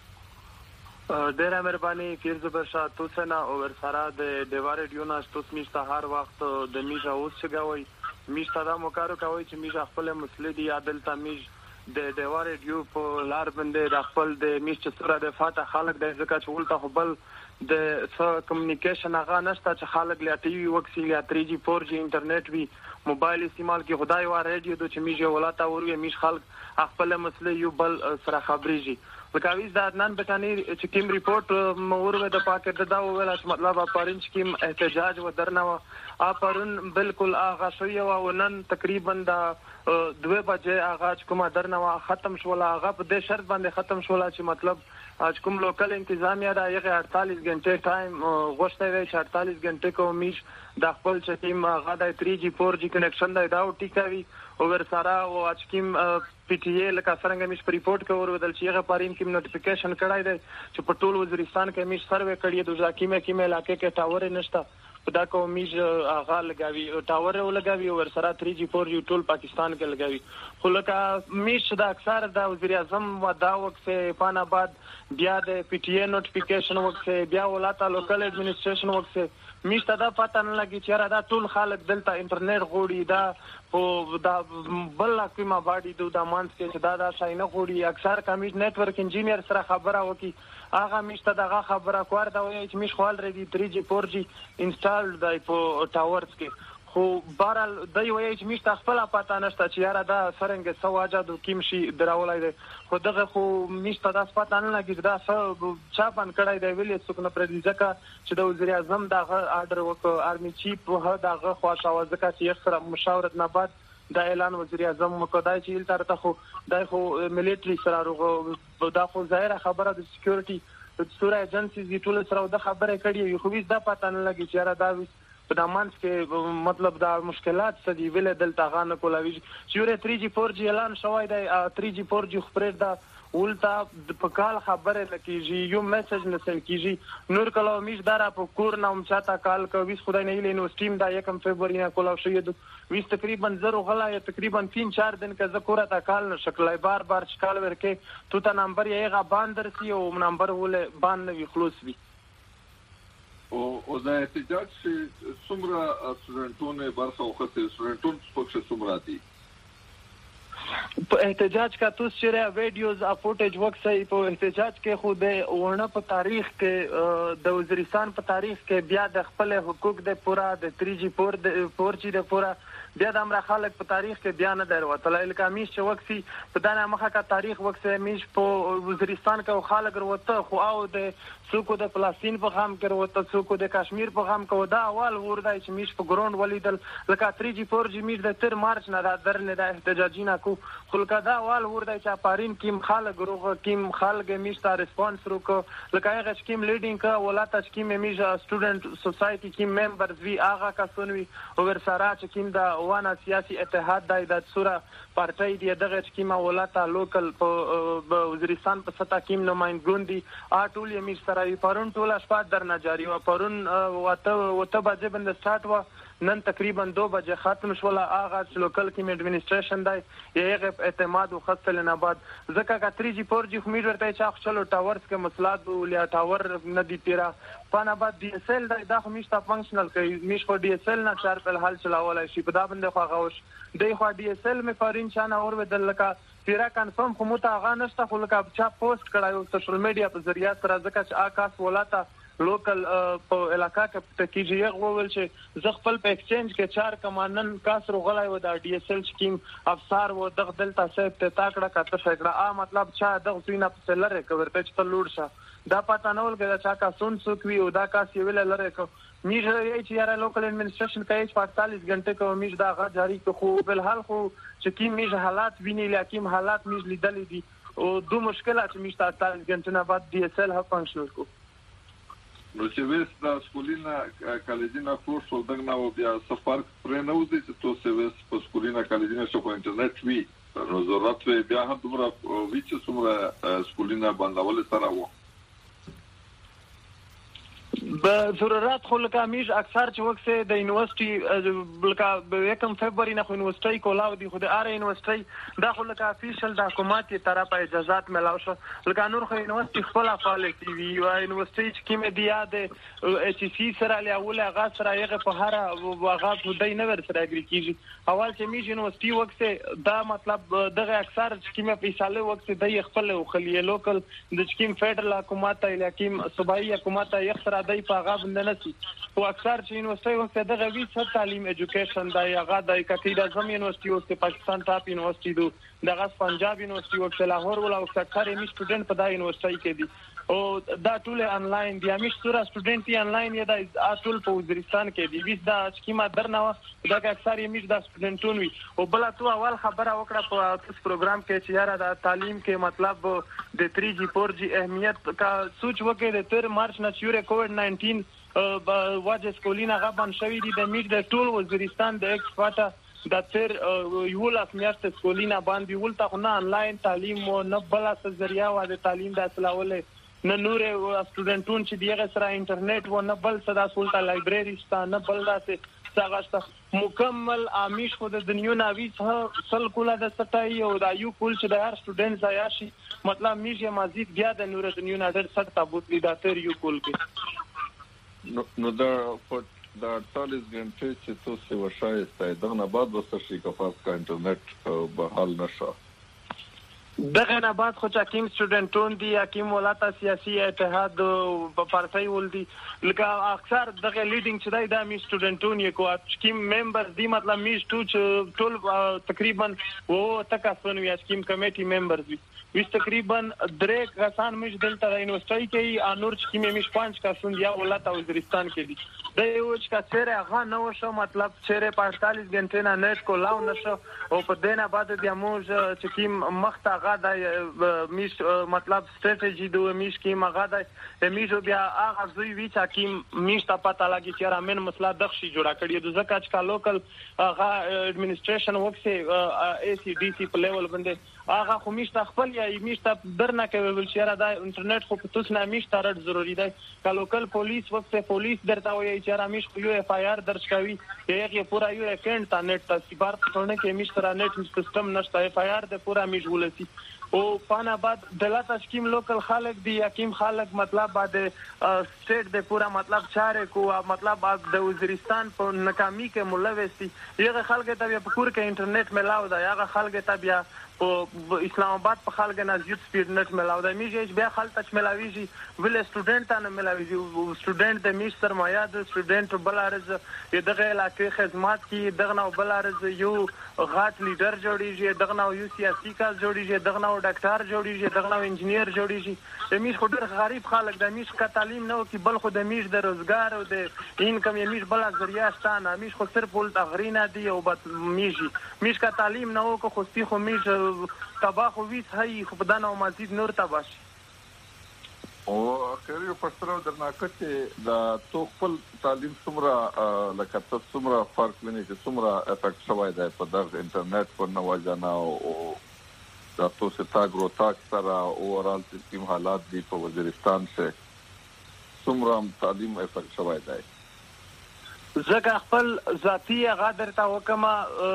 J: ډیره مهرباني فیروز بشار تاسو نه او ورسره د دیوا ریډیو نه تاسو میشته هر وخت د میجا اوس څنګه میشته دا مو کارو کوي چې میجا خپل مسلې دی عادل تمیز د دیوا ریډیو په لار باندې د خپل د میشته سره د فاتح خلک د ځکه چې ولته خپل د څه کمیونیکیشن هغه نشته چې خلک لا ټي وي وکسي یا تھری جی فور جی انټرنیټ وی موبایل استعمال کې خدای و ریډیو د چمیجه ولاته ورو میش خلک خپل مسلې یو بل سره خبريږي وکاویز د عدنان بټانی چې کوم ریپورت موروه د پاکستان دا ویل چې مطلب پرنج کوم احتجاج و درنه ا پرون بالکل اغه شوی او نن تقریبا د دوه بجې اغاز کومه درنه ختم شول اغه په دې شرط باندې ختم شول چې مطلب اج کوم لوکل انتظامیه دا یغه اړتالیس غنټه ټایم غوښته وی چې اړتالیس غنټه کو میش د خپل چتیم غدا تھری جی فور جی کنیکشن دا دا ټیکاوي او ور سره او اج کوم پی ټی ای لکه څنګه میش ریپورت کوي ودل چې هغه پارین کوم نوټیفیکیشن کړای دی چې په ټول وزیرستان کې میش سروې کړی د ځکیمه کیمه علاقې کې ټاور نشته دا کوم میش هغه لګاوي ټاور ولګاوي ور سره تھری جی فور جی ټول پاکستان کې لګاوي خو لکه میش دا اکثر د وزیر اعظم و دا وخت پان آباد بیا د پی ټی ای نوټیفیکیشن وخت بیا ولاته لوکل ایڈمنسټریشن وخت میشته دا پته نه لګي چې را دا ټول خلک دلته انټرنیټ غوړي دا او دا بل کومه باډي د مانس کې چې دا دا شای نه غوړي اکثر کمیټ نتورک انجینیر سره خبره وکي هغه میشته دغه خبره کور دا وایي چې میش خپل ردی تھری جی فور جی انسټال دی په ټاورز کې خو بارل دای وایي چې میشته خپل پته نشته چې یاره دا سرنګ سواجه د کیم شي دراولای دی خو دغه خو میشته دا پته نه لګي دا څه چا بن کړای دی ویلې څوک نه پردي ځکه چې د وزیر اعظم دغه آرډر وکړ آرمي چیف هغه دغه خواښه ځکه چې یو سره مشاورت نه بعد دا اعلان وزیر اعظم مقدای چې تر ته خو دای خو ملټری سره روغ دا خو ظاهره خبره د سکیورټي سوره ایجنسیز ټول سره د خبره کړي یو خو دا پته نه لګي چې را دا په دامنس کې مطلب دا مشکلات څه دی ویل دلته غانه کولاوي چې تھری جی فور جی اعلان شوی دی تھری جی فور جی خبره دا ولتا په کال خبره لکېږي یو میسج نسل کېږي نور کله میش دارا په کور نوم چاته کال کوي خدای نه ویل نو سټیم دا یکم فبراير نه کولاو شي د ویس تقریبا زرو غلا یا تقریبا تین چار دن کا ذکر تا کال نه شکلای بار بار شکال ورکه تو تا نمبر یې غا باندر سی او نمبر ول باندې وی خلاص وی
A: او او دا احتجاج څومره سټوډنټونه برخه وخته سټوډنټون پکښه څومره دي
J: په احتجاج کا تو شری ویډیوز ا فوټیج وکسي په احتجاج کې خو د ورنه په تاریخ کې د وزیرستان په تاریخ کې بیا د خپل حقوق د پورا د تھری جی فور د فور جی د پورا بیا د امر خلک په تاریخ کې بیا نه دروته لکه میش چې وکسي په دانه مخه کا تاریخ وکسه میش په وزیرستان کې خلک وروته خو او د څوک د فلسطین په غام کې وروته څوک د کشمیر په غام کې دا اول ورده چې میش په ګراوند ولیدل لکه تری جی فور جی میش د تر مارچ نه دا درنه د احتجاجینا کو خلک دا اول ورده چې پارین کیم خلک روغ کیم خلک میش ته ریسپانس وکړ لکه هغه سکیم لیډینګ کا ولاته سکیم میش سټوډنټ سوسایټي کیم ممبرز وی هغه کسونوي او ورسره چې کیم دا وانه سیاسي اتحاد د د سوره پارټای دی دغه سکیم ولاته لوکل په وزیرستان په ستا کیم نمائندګوندي اټول یې سره پرون ټول شپه درنه جاری و پرون وته وته بجې بند سٹارټ و نن تقریبا دو بجې ختم شول اغاز لوکل کیم ایڈمنسټریشن دی یې اعتماد او خصل نه بعد ځکه کا تری جی فور جی خمیر ورته چې چلو ټاورز کې مسلات ولیا ټاور نه دی پیرا پانا بعد ډي اس ال دا د همیشته فنکشنل کوي میش خو ډي اس ال نه چار په حال چلاولای شي په دا باندې خو غوش دی خو ډي اس ال مې فارین چانه اور بدل لکه پیرا کنفرم خو مت هغه نشته خو لکه چا پوسټ کړایو سوشل میډیا په ذریعہ سره ځکه چې آکاس ولاته لوکل په علاقہ کې تکیجی غوول چې ز خپل په ایکسچینج کې چار کمانن کاس روغلای و د ډي اس ال سکیم افسر و دغه دلته سه ته تاکړه کته شګړه ا مطلب چا دغه سینه په لره کورته چې تلوړ شه دا پتا نه ولګا چا کا سون سوکوي او دا کاس یې ویل لره کو میج یې چې یاره لوکل ایڈمنسټریشن کې پینتالیس غنټه کو میج دا غا جاری کو بل حال خو چې کی میج حالات ویني لکه حالات میج لیدلې دي او دو مشکلات میج تا پینتالیس غنټه نه بعد ډي اس ال ها فنکشنل کو
A: نو چې وس د سکولینا کالجینا کورس ولدغنا او بیا سفر پرې نه وځي چې تو سه وس په سکولینا کالجینا شو په انټرنیټ وی نو ضرورت وی بیا هم دومره ویچ سمره سکولینا باندې سره وو
J: به ضرورت خو لکه میش اکثر چې وکسه د یونیورسيټي لکه یکم فبراير نه خو یونیورسيټي کولاو دي خو د ار یونیورسيټي دا خو لکه افیشل د حکومت طرفه اجازهات ملاو شو لکه نور خو یونیورسيټي خپل فعالیت وی او یونیورسيټي کې مې دی د ایچ سی سره له غا سره یې په هر واغه د نه ور سره اګری کیږي اول چې میش یونیورسيټي وکسه دا مطلب دغه اکثر چې کې مې پیساله وکسه د خپل خلیه لوکل د چکیم فدرال حکومت یا کیم صوبایي حکومت یې سره دای په غا بند نه سي او اکثر چې یونیورسيټي وخت دغه وی څه تعلیم ایجوکیشن دا هغه د کتیدا زم یونیورسيټي او پاکستان ټاپ یونیورسيټي دو دغه پنجاب یونیورسيټي او لاهور ولا او څخه می سټوډنټ په دا یونیورسيټي کې دي او دا ټول انلاین دی امي سورا سټوډنټ یې انلاین یې دا ټول په وزیرستان کې دی ویس دا سکیما درنه دا اکثر یې می دا سټوډنټون وي او بل تو اول خبره وکړه په تاسو پروګرام کې چې یاره دا تعلیم کې مطلب د تری جی فور جی اهمیت کا سوچ وکړي د تر مارچ نه چوره کووډ ناینټین واجه سکولینا غبن شوی دی د میډ د ټول وزیرستان د ایکسپاټا د تر یو لاس میاشت سکولینا باندې ولته نه انلاین تعلیم او نه بل څه ذریعہ و د تعلیم د اصلاولې نه نور سټوډنټون چې دیغه سره انټرنیټ و نه بل څه د سولټا لایبرری شته نه بل داسې څنګه مکمل امیش خو د دنیا ناوی سل کوله د سټای او د یو کول چې د هر سټوډنټ ځای شي مطلب میشه مزید بیا د نور دنیا نه ډېر سټ تابوت لیدا تر یو کول کې
A: نو نو دا دا اړتالیس غنټې چې تاسو وشایسته دغه نه بعد وسه شي کفاف کا انټرنیټ به حال نشه
J: دغه نه بعد خو چې کیم سټوډنټون دي یا کیم ولاته سیاسي اتحاد په پارټای ول دي لکه اکثر دغه لیډینګ چې دا می سټوډنټون یې کو کیم ممبر دي مطلب می ټول ټول تقریبا وو تکاسون وی کیم کمیټي ممبر دي وی تقریبا درې کسان مش دلته یونیورسيټي کې انور چې کیم مش پنځه کسان یا ولاته وزیرستان کې دي د یو چې چیرې هغه نو شو مطلب چیرې په اړتالیس غنټې نه نت کو لاو نشو او په دینه بعد بیا موږ چې کیم مخته غا د میش مطلب ستراتیژي دوه میش کې مغا د میش بیا هغه زوی وی چې کیم میش ته پتا لګی چې رامن مسله دغشي جوړه کړی د زکه چې لوکل هغه ایڈمنسټریشن وکسه ای سی ډي سي په لیول باندې هغه خو میش ته خپل یا میش ته درنه کوي ول چې را د انټرنیټ خو په توس نه میش ته رد ضروری دی ک لوکل پولیس وکسه پولیس درته وایي چې را میش یو اف آی آر درج کوي یې پورا یو اکاونټ ته نت ته سیبار څونه کې میش تر نت سیستم نشته اف آی آر د پورا میش ولسی او پانا بعد دلته سکیم لوکل خلک دی یقین خلک مطلب بعد سټیټ د پورا مطلب چاره کو مطلب د وزیرستان په ناکامي کې ملوث دي یغه خلک ته په کور کې انټرنیټ ملاو دا یغه خلک ته بیا په اسلام آباد په خلک نه زیات سپیډ نت ملاو دی میږي بیا خلک تچ ملاویږي ول سټوډنټ نه ملاویږي سټوډنټ د میش سرمایه د سټوډنټ بل ارز دغه علاقې خدمات کی دغه نو بل ارز یو غاټ لیډر جوړیږي دغه نو یو سیاسي کس جوړیږي دغه نو ډاکټر جوړیږي دغه نو انجنیر جوړیږي د میش خو ډېر غریب خلک د میش کا تعلیم نه کی بل خو د میش د روزګار او د انکم یې میش بل ذریعہ شته میش خو صرف ول تغرینا دی او بس میږي میش کا تعلیم نه او خو ستی خو میش تباہ خو ویس هي خو بدن او مزید نور تباش
A: او اخر یو پښتنو درناکه چې دا تو خپل تعلیم څومره لکه تاسو څومره فرق ویني چې څومره افیکټ شوی دی په دغه انټرنیټ په نوځانا او دا تاسو تاګرو تاک سره اورال سیستم حالات دی په وزیرستان څخه څومره تعلیم افیکټ شوی دی
J: زکه خپل ذاتی غادر تا وکما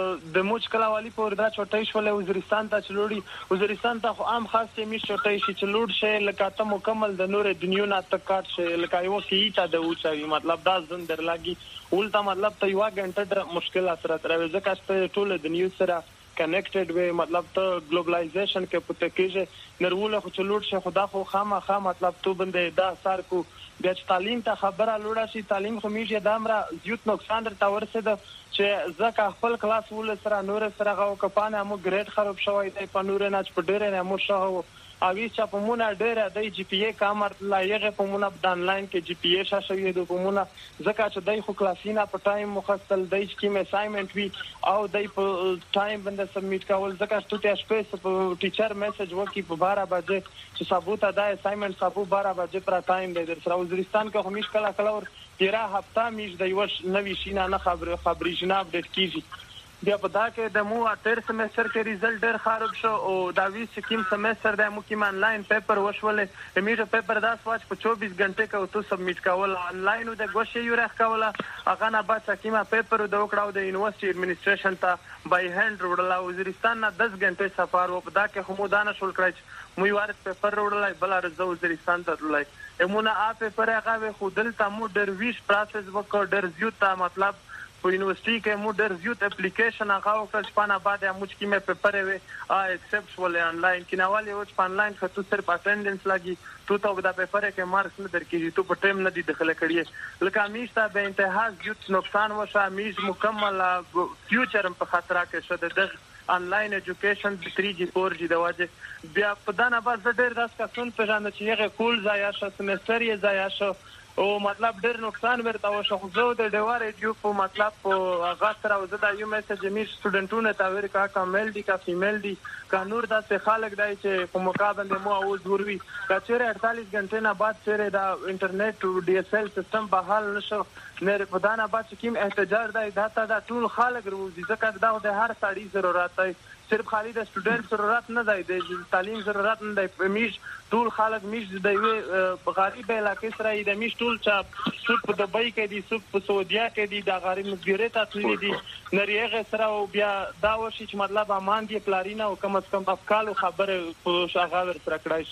J: د موچ کلاوالی په وردا چټای شولې وزیرستان ته چلوړي وزیرستان ته خو عام خاص می چټای شي چلوړ شي لکه ته مکمل د نور دنیا نه تکات شي لکه یو کیتا د اوچوي مطلب دا زن در لاګي ولته مطلب ته یو غنټه مشکلات سره تر ځکه چې ټول د نیو سره کنیکټډ وي مطلب ته ګلوبلایزیشن کې پته کېږي نرول خو چلوړ شي خدا خو خامخا مطلب تو بندې دا سار کو بیا تعلیم ته خبره لوړه شي تعلیم خو میږي د امره زیات نقصان درته ورسېده چې ځکه خپل کلاس ول سره نور سره غو کپانه مو ګریډ خراب شوی دی په نور نه په ډېر نه مو شو اوی چې په مونږه ډېر د جی پی ای کامر لایغه په مونږه د انلاین کې جی پی ای شاشه د په مونږه ځکه چې دای خو کلاسینه په ټایم مخصص دای چې می اساینمنت وی او دای په ټایم باندې سبمیټ کول ځکه چې ته سپیس په ټیچر میسج وکي په بارہ بجې چې ثبوت ادا اساینمنت ثبوت بارہ بجې پر ټایم دی در سره وزیرستان کې همیش کلا کلا ور تیرا هفته میش د یو نوې شینه نه خبر خبري جناب د کیږي بیا په دا کې د مو اتر سمستر کې ریزلټ ډېر خراب شو او دا وی سکیم سمستر د مو کې آنلاین پیپر وشولې میټه پیپر داس واچ په چوبیس غنټه کې او تو سبمیټ کول آنلاین د غوښې یو راخ کوله هغه نه بعد سکیمه پیپر د وکړاو د یونیورسيټي ایڈمنسټریشن ته بای هند وړلا وزیرستان نه دس غنټه سفر و په دا کې همو دانه شول کړی مو یو ور پیپر وړلای بل ارزو وزیرستان ته تلای امونه اپ پیپر هغه خودل ته مو ډېر ویش پروسس وکړ ډېر زیات مطلب په یونیورسيټي کې مو ډېر زیات اپلیکیشن هغه او کښپانه بعد مو چې مې پیپر وي ا ایکسپټ ولې انلاین کینوالي او چې انلاین خو تو صرف اټینډنس لګي تو ته دا پیپر کې مارکس نه درکېږي تو په ټیم نه دي داخله کړی لکه میشته به انتها زیات نقصان وشه میش مکمل فیوچر په خطر کې شته د انلاین ایجوکیشن تھری جی فور جی د واجه بیا په دانه باز ډېر داس کا سن په ځان چې هغه کول ځای شو سمستر یې ځای شو او مطلب ډېر نقصان ورته وشو خو زه د ډیوار ایډیو په مطلب په هغه سره وزه د یو میسج می سټوډنټونو ته ور کا کا میل دي کا فیمیل دي کا نور داسې خلک دی چې په مقابله مو او ضروري کا چیرې اړتالیس غنټه نه بعد چیرې دا انټرنیټ ډي اس ال سیستم بحال نشو نه په دانه بعد کوم احتجاج دی دا ته دا ټول خلک روزي ځکه دا د هر سړي ضرورت دی صرف خالي د سټوډنټ ضرورت نه دی د تعلیم ضرورت نه دی میش ټول خلک میش د یو غریب علاقې سره د میش ټول چا سود په دبي کې دي سود په سعودیا کې دي د غریب مزګری ته تللی دي نریغه سره او بیا دا وشي چې مطلب امان دي پلارینا او کم از کم افکار او خبره په شاغه ور سره کړای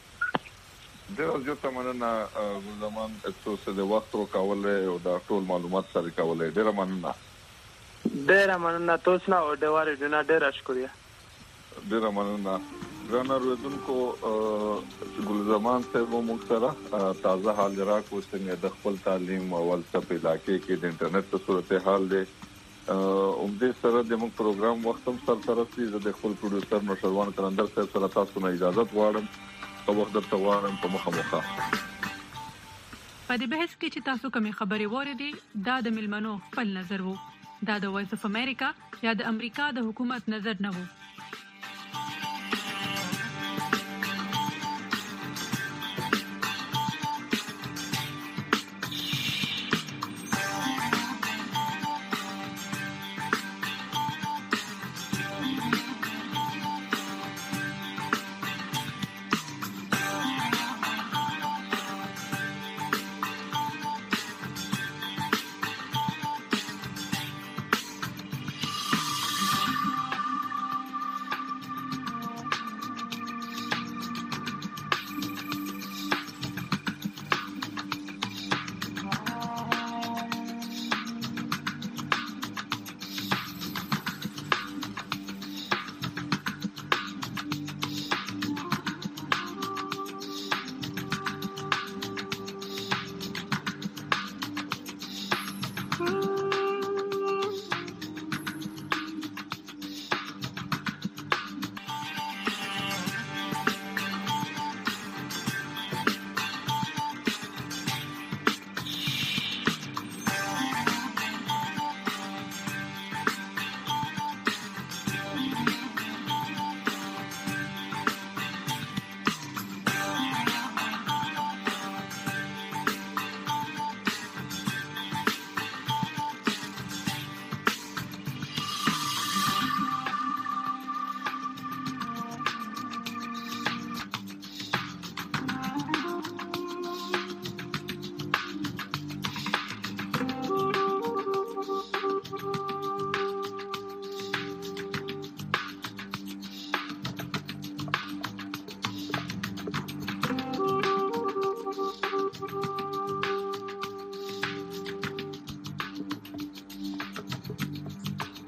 J: شي
A: د یو تمنه زمان تاسو د وخت ورکول او د ټول معلومات سره کول ډیر مننه
J: ډیر مننه تاسو نه او د واره دنا ډیر شکریہ
A: ډیر مننه ګرانه رویدونکو ګل زمان صاحب مو سره تازه حال راکو څنګه د خپل تعلیم او ولسپ علاقې کې د انټرنیټ په صورتحال دی اوم دې سره د موږ پروګرام وخت هم سره سره سي د خپل پروډوسر نوشروان کلندر صاحب سره تاسو نه اجازه غواړم او وخت درته غواړم په مخه مخه
K: په دې بحث کې چې تاسو کومې خبرې وریدي دا د ملمنو خپل نظر وو دا د وایس اف امریکا یا د امریکا د حکومت نظر نه وو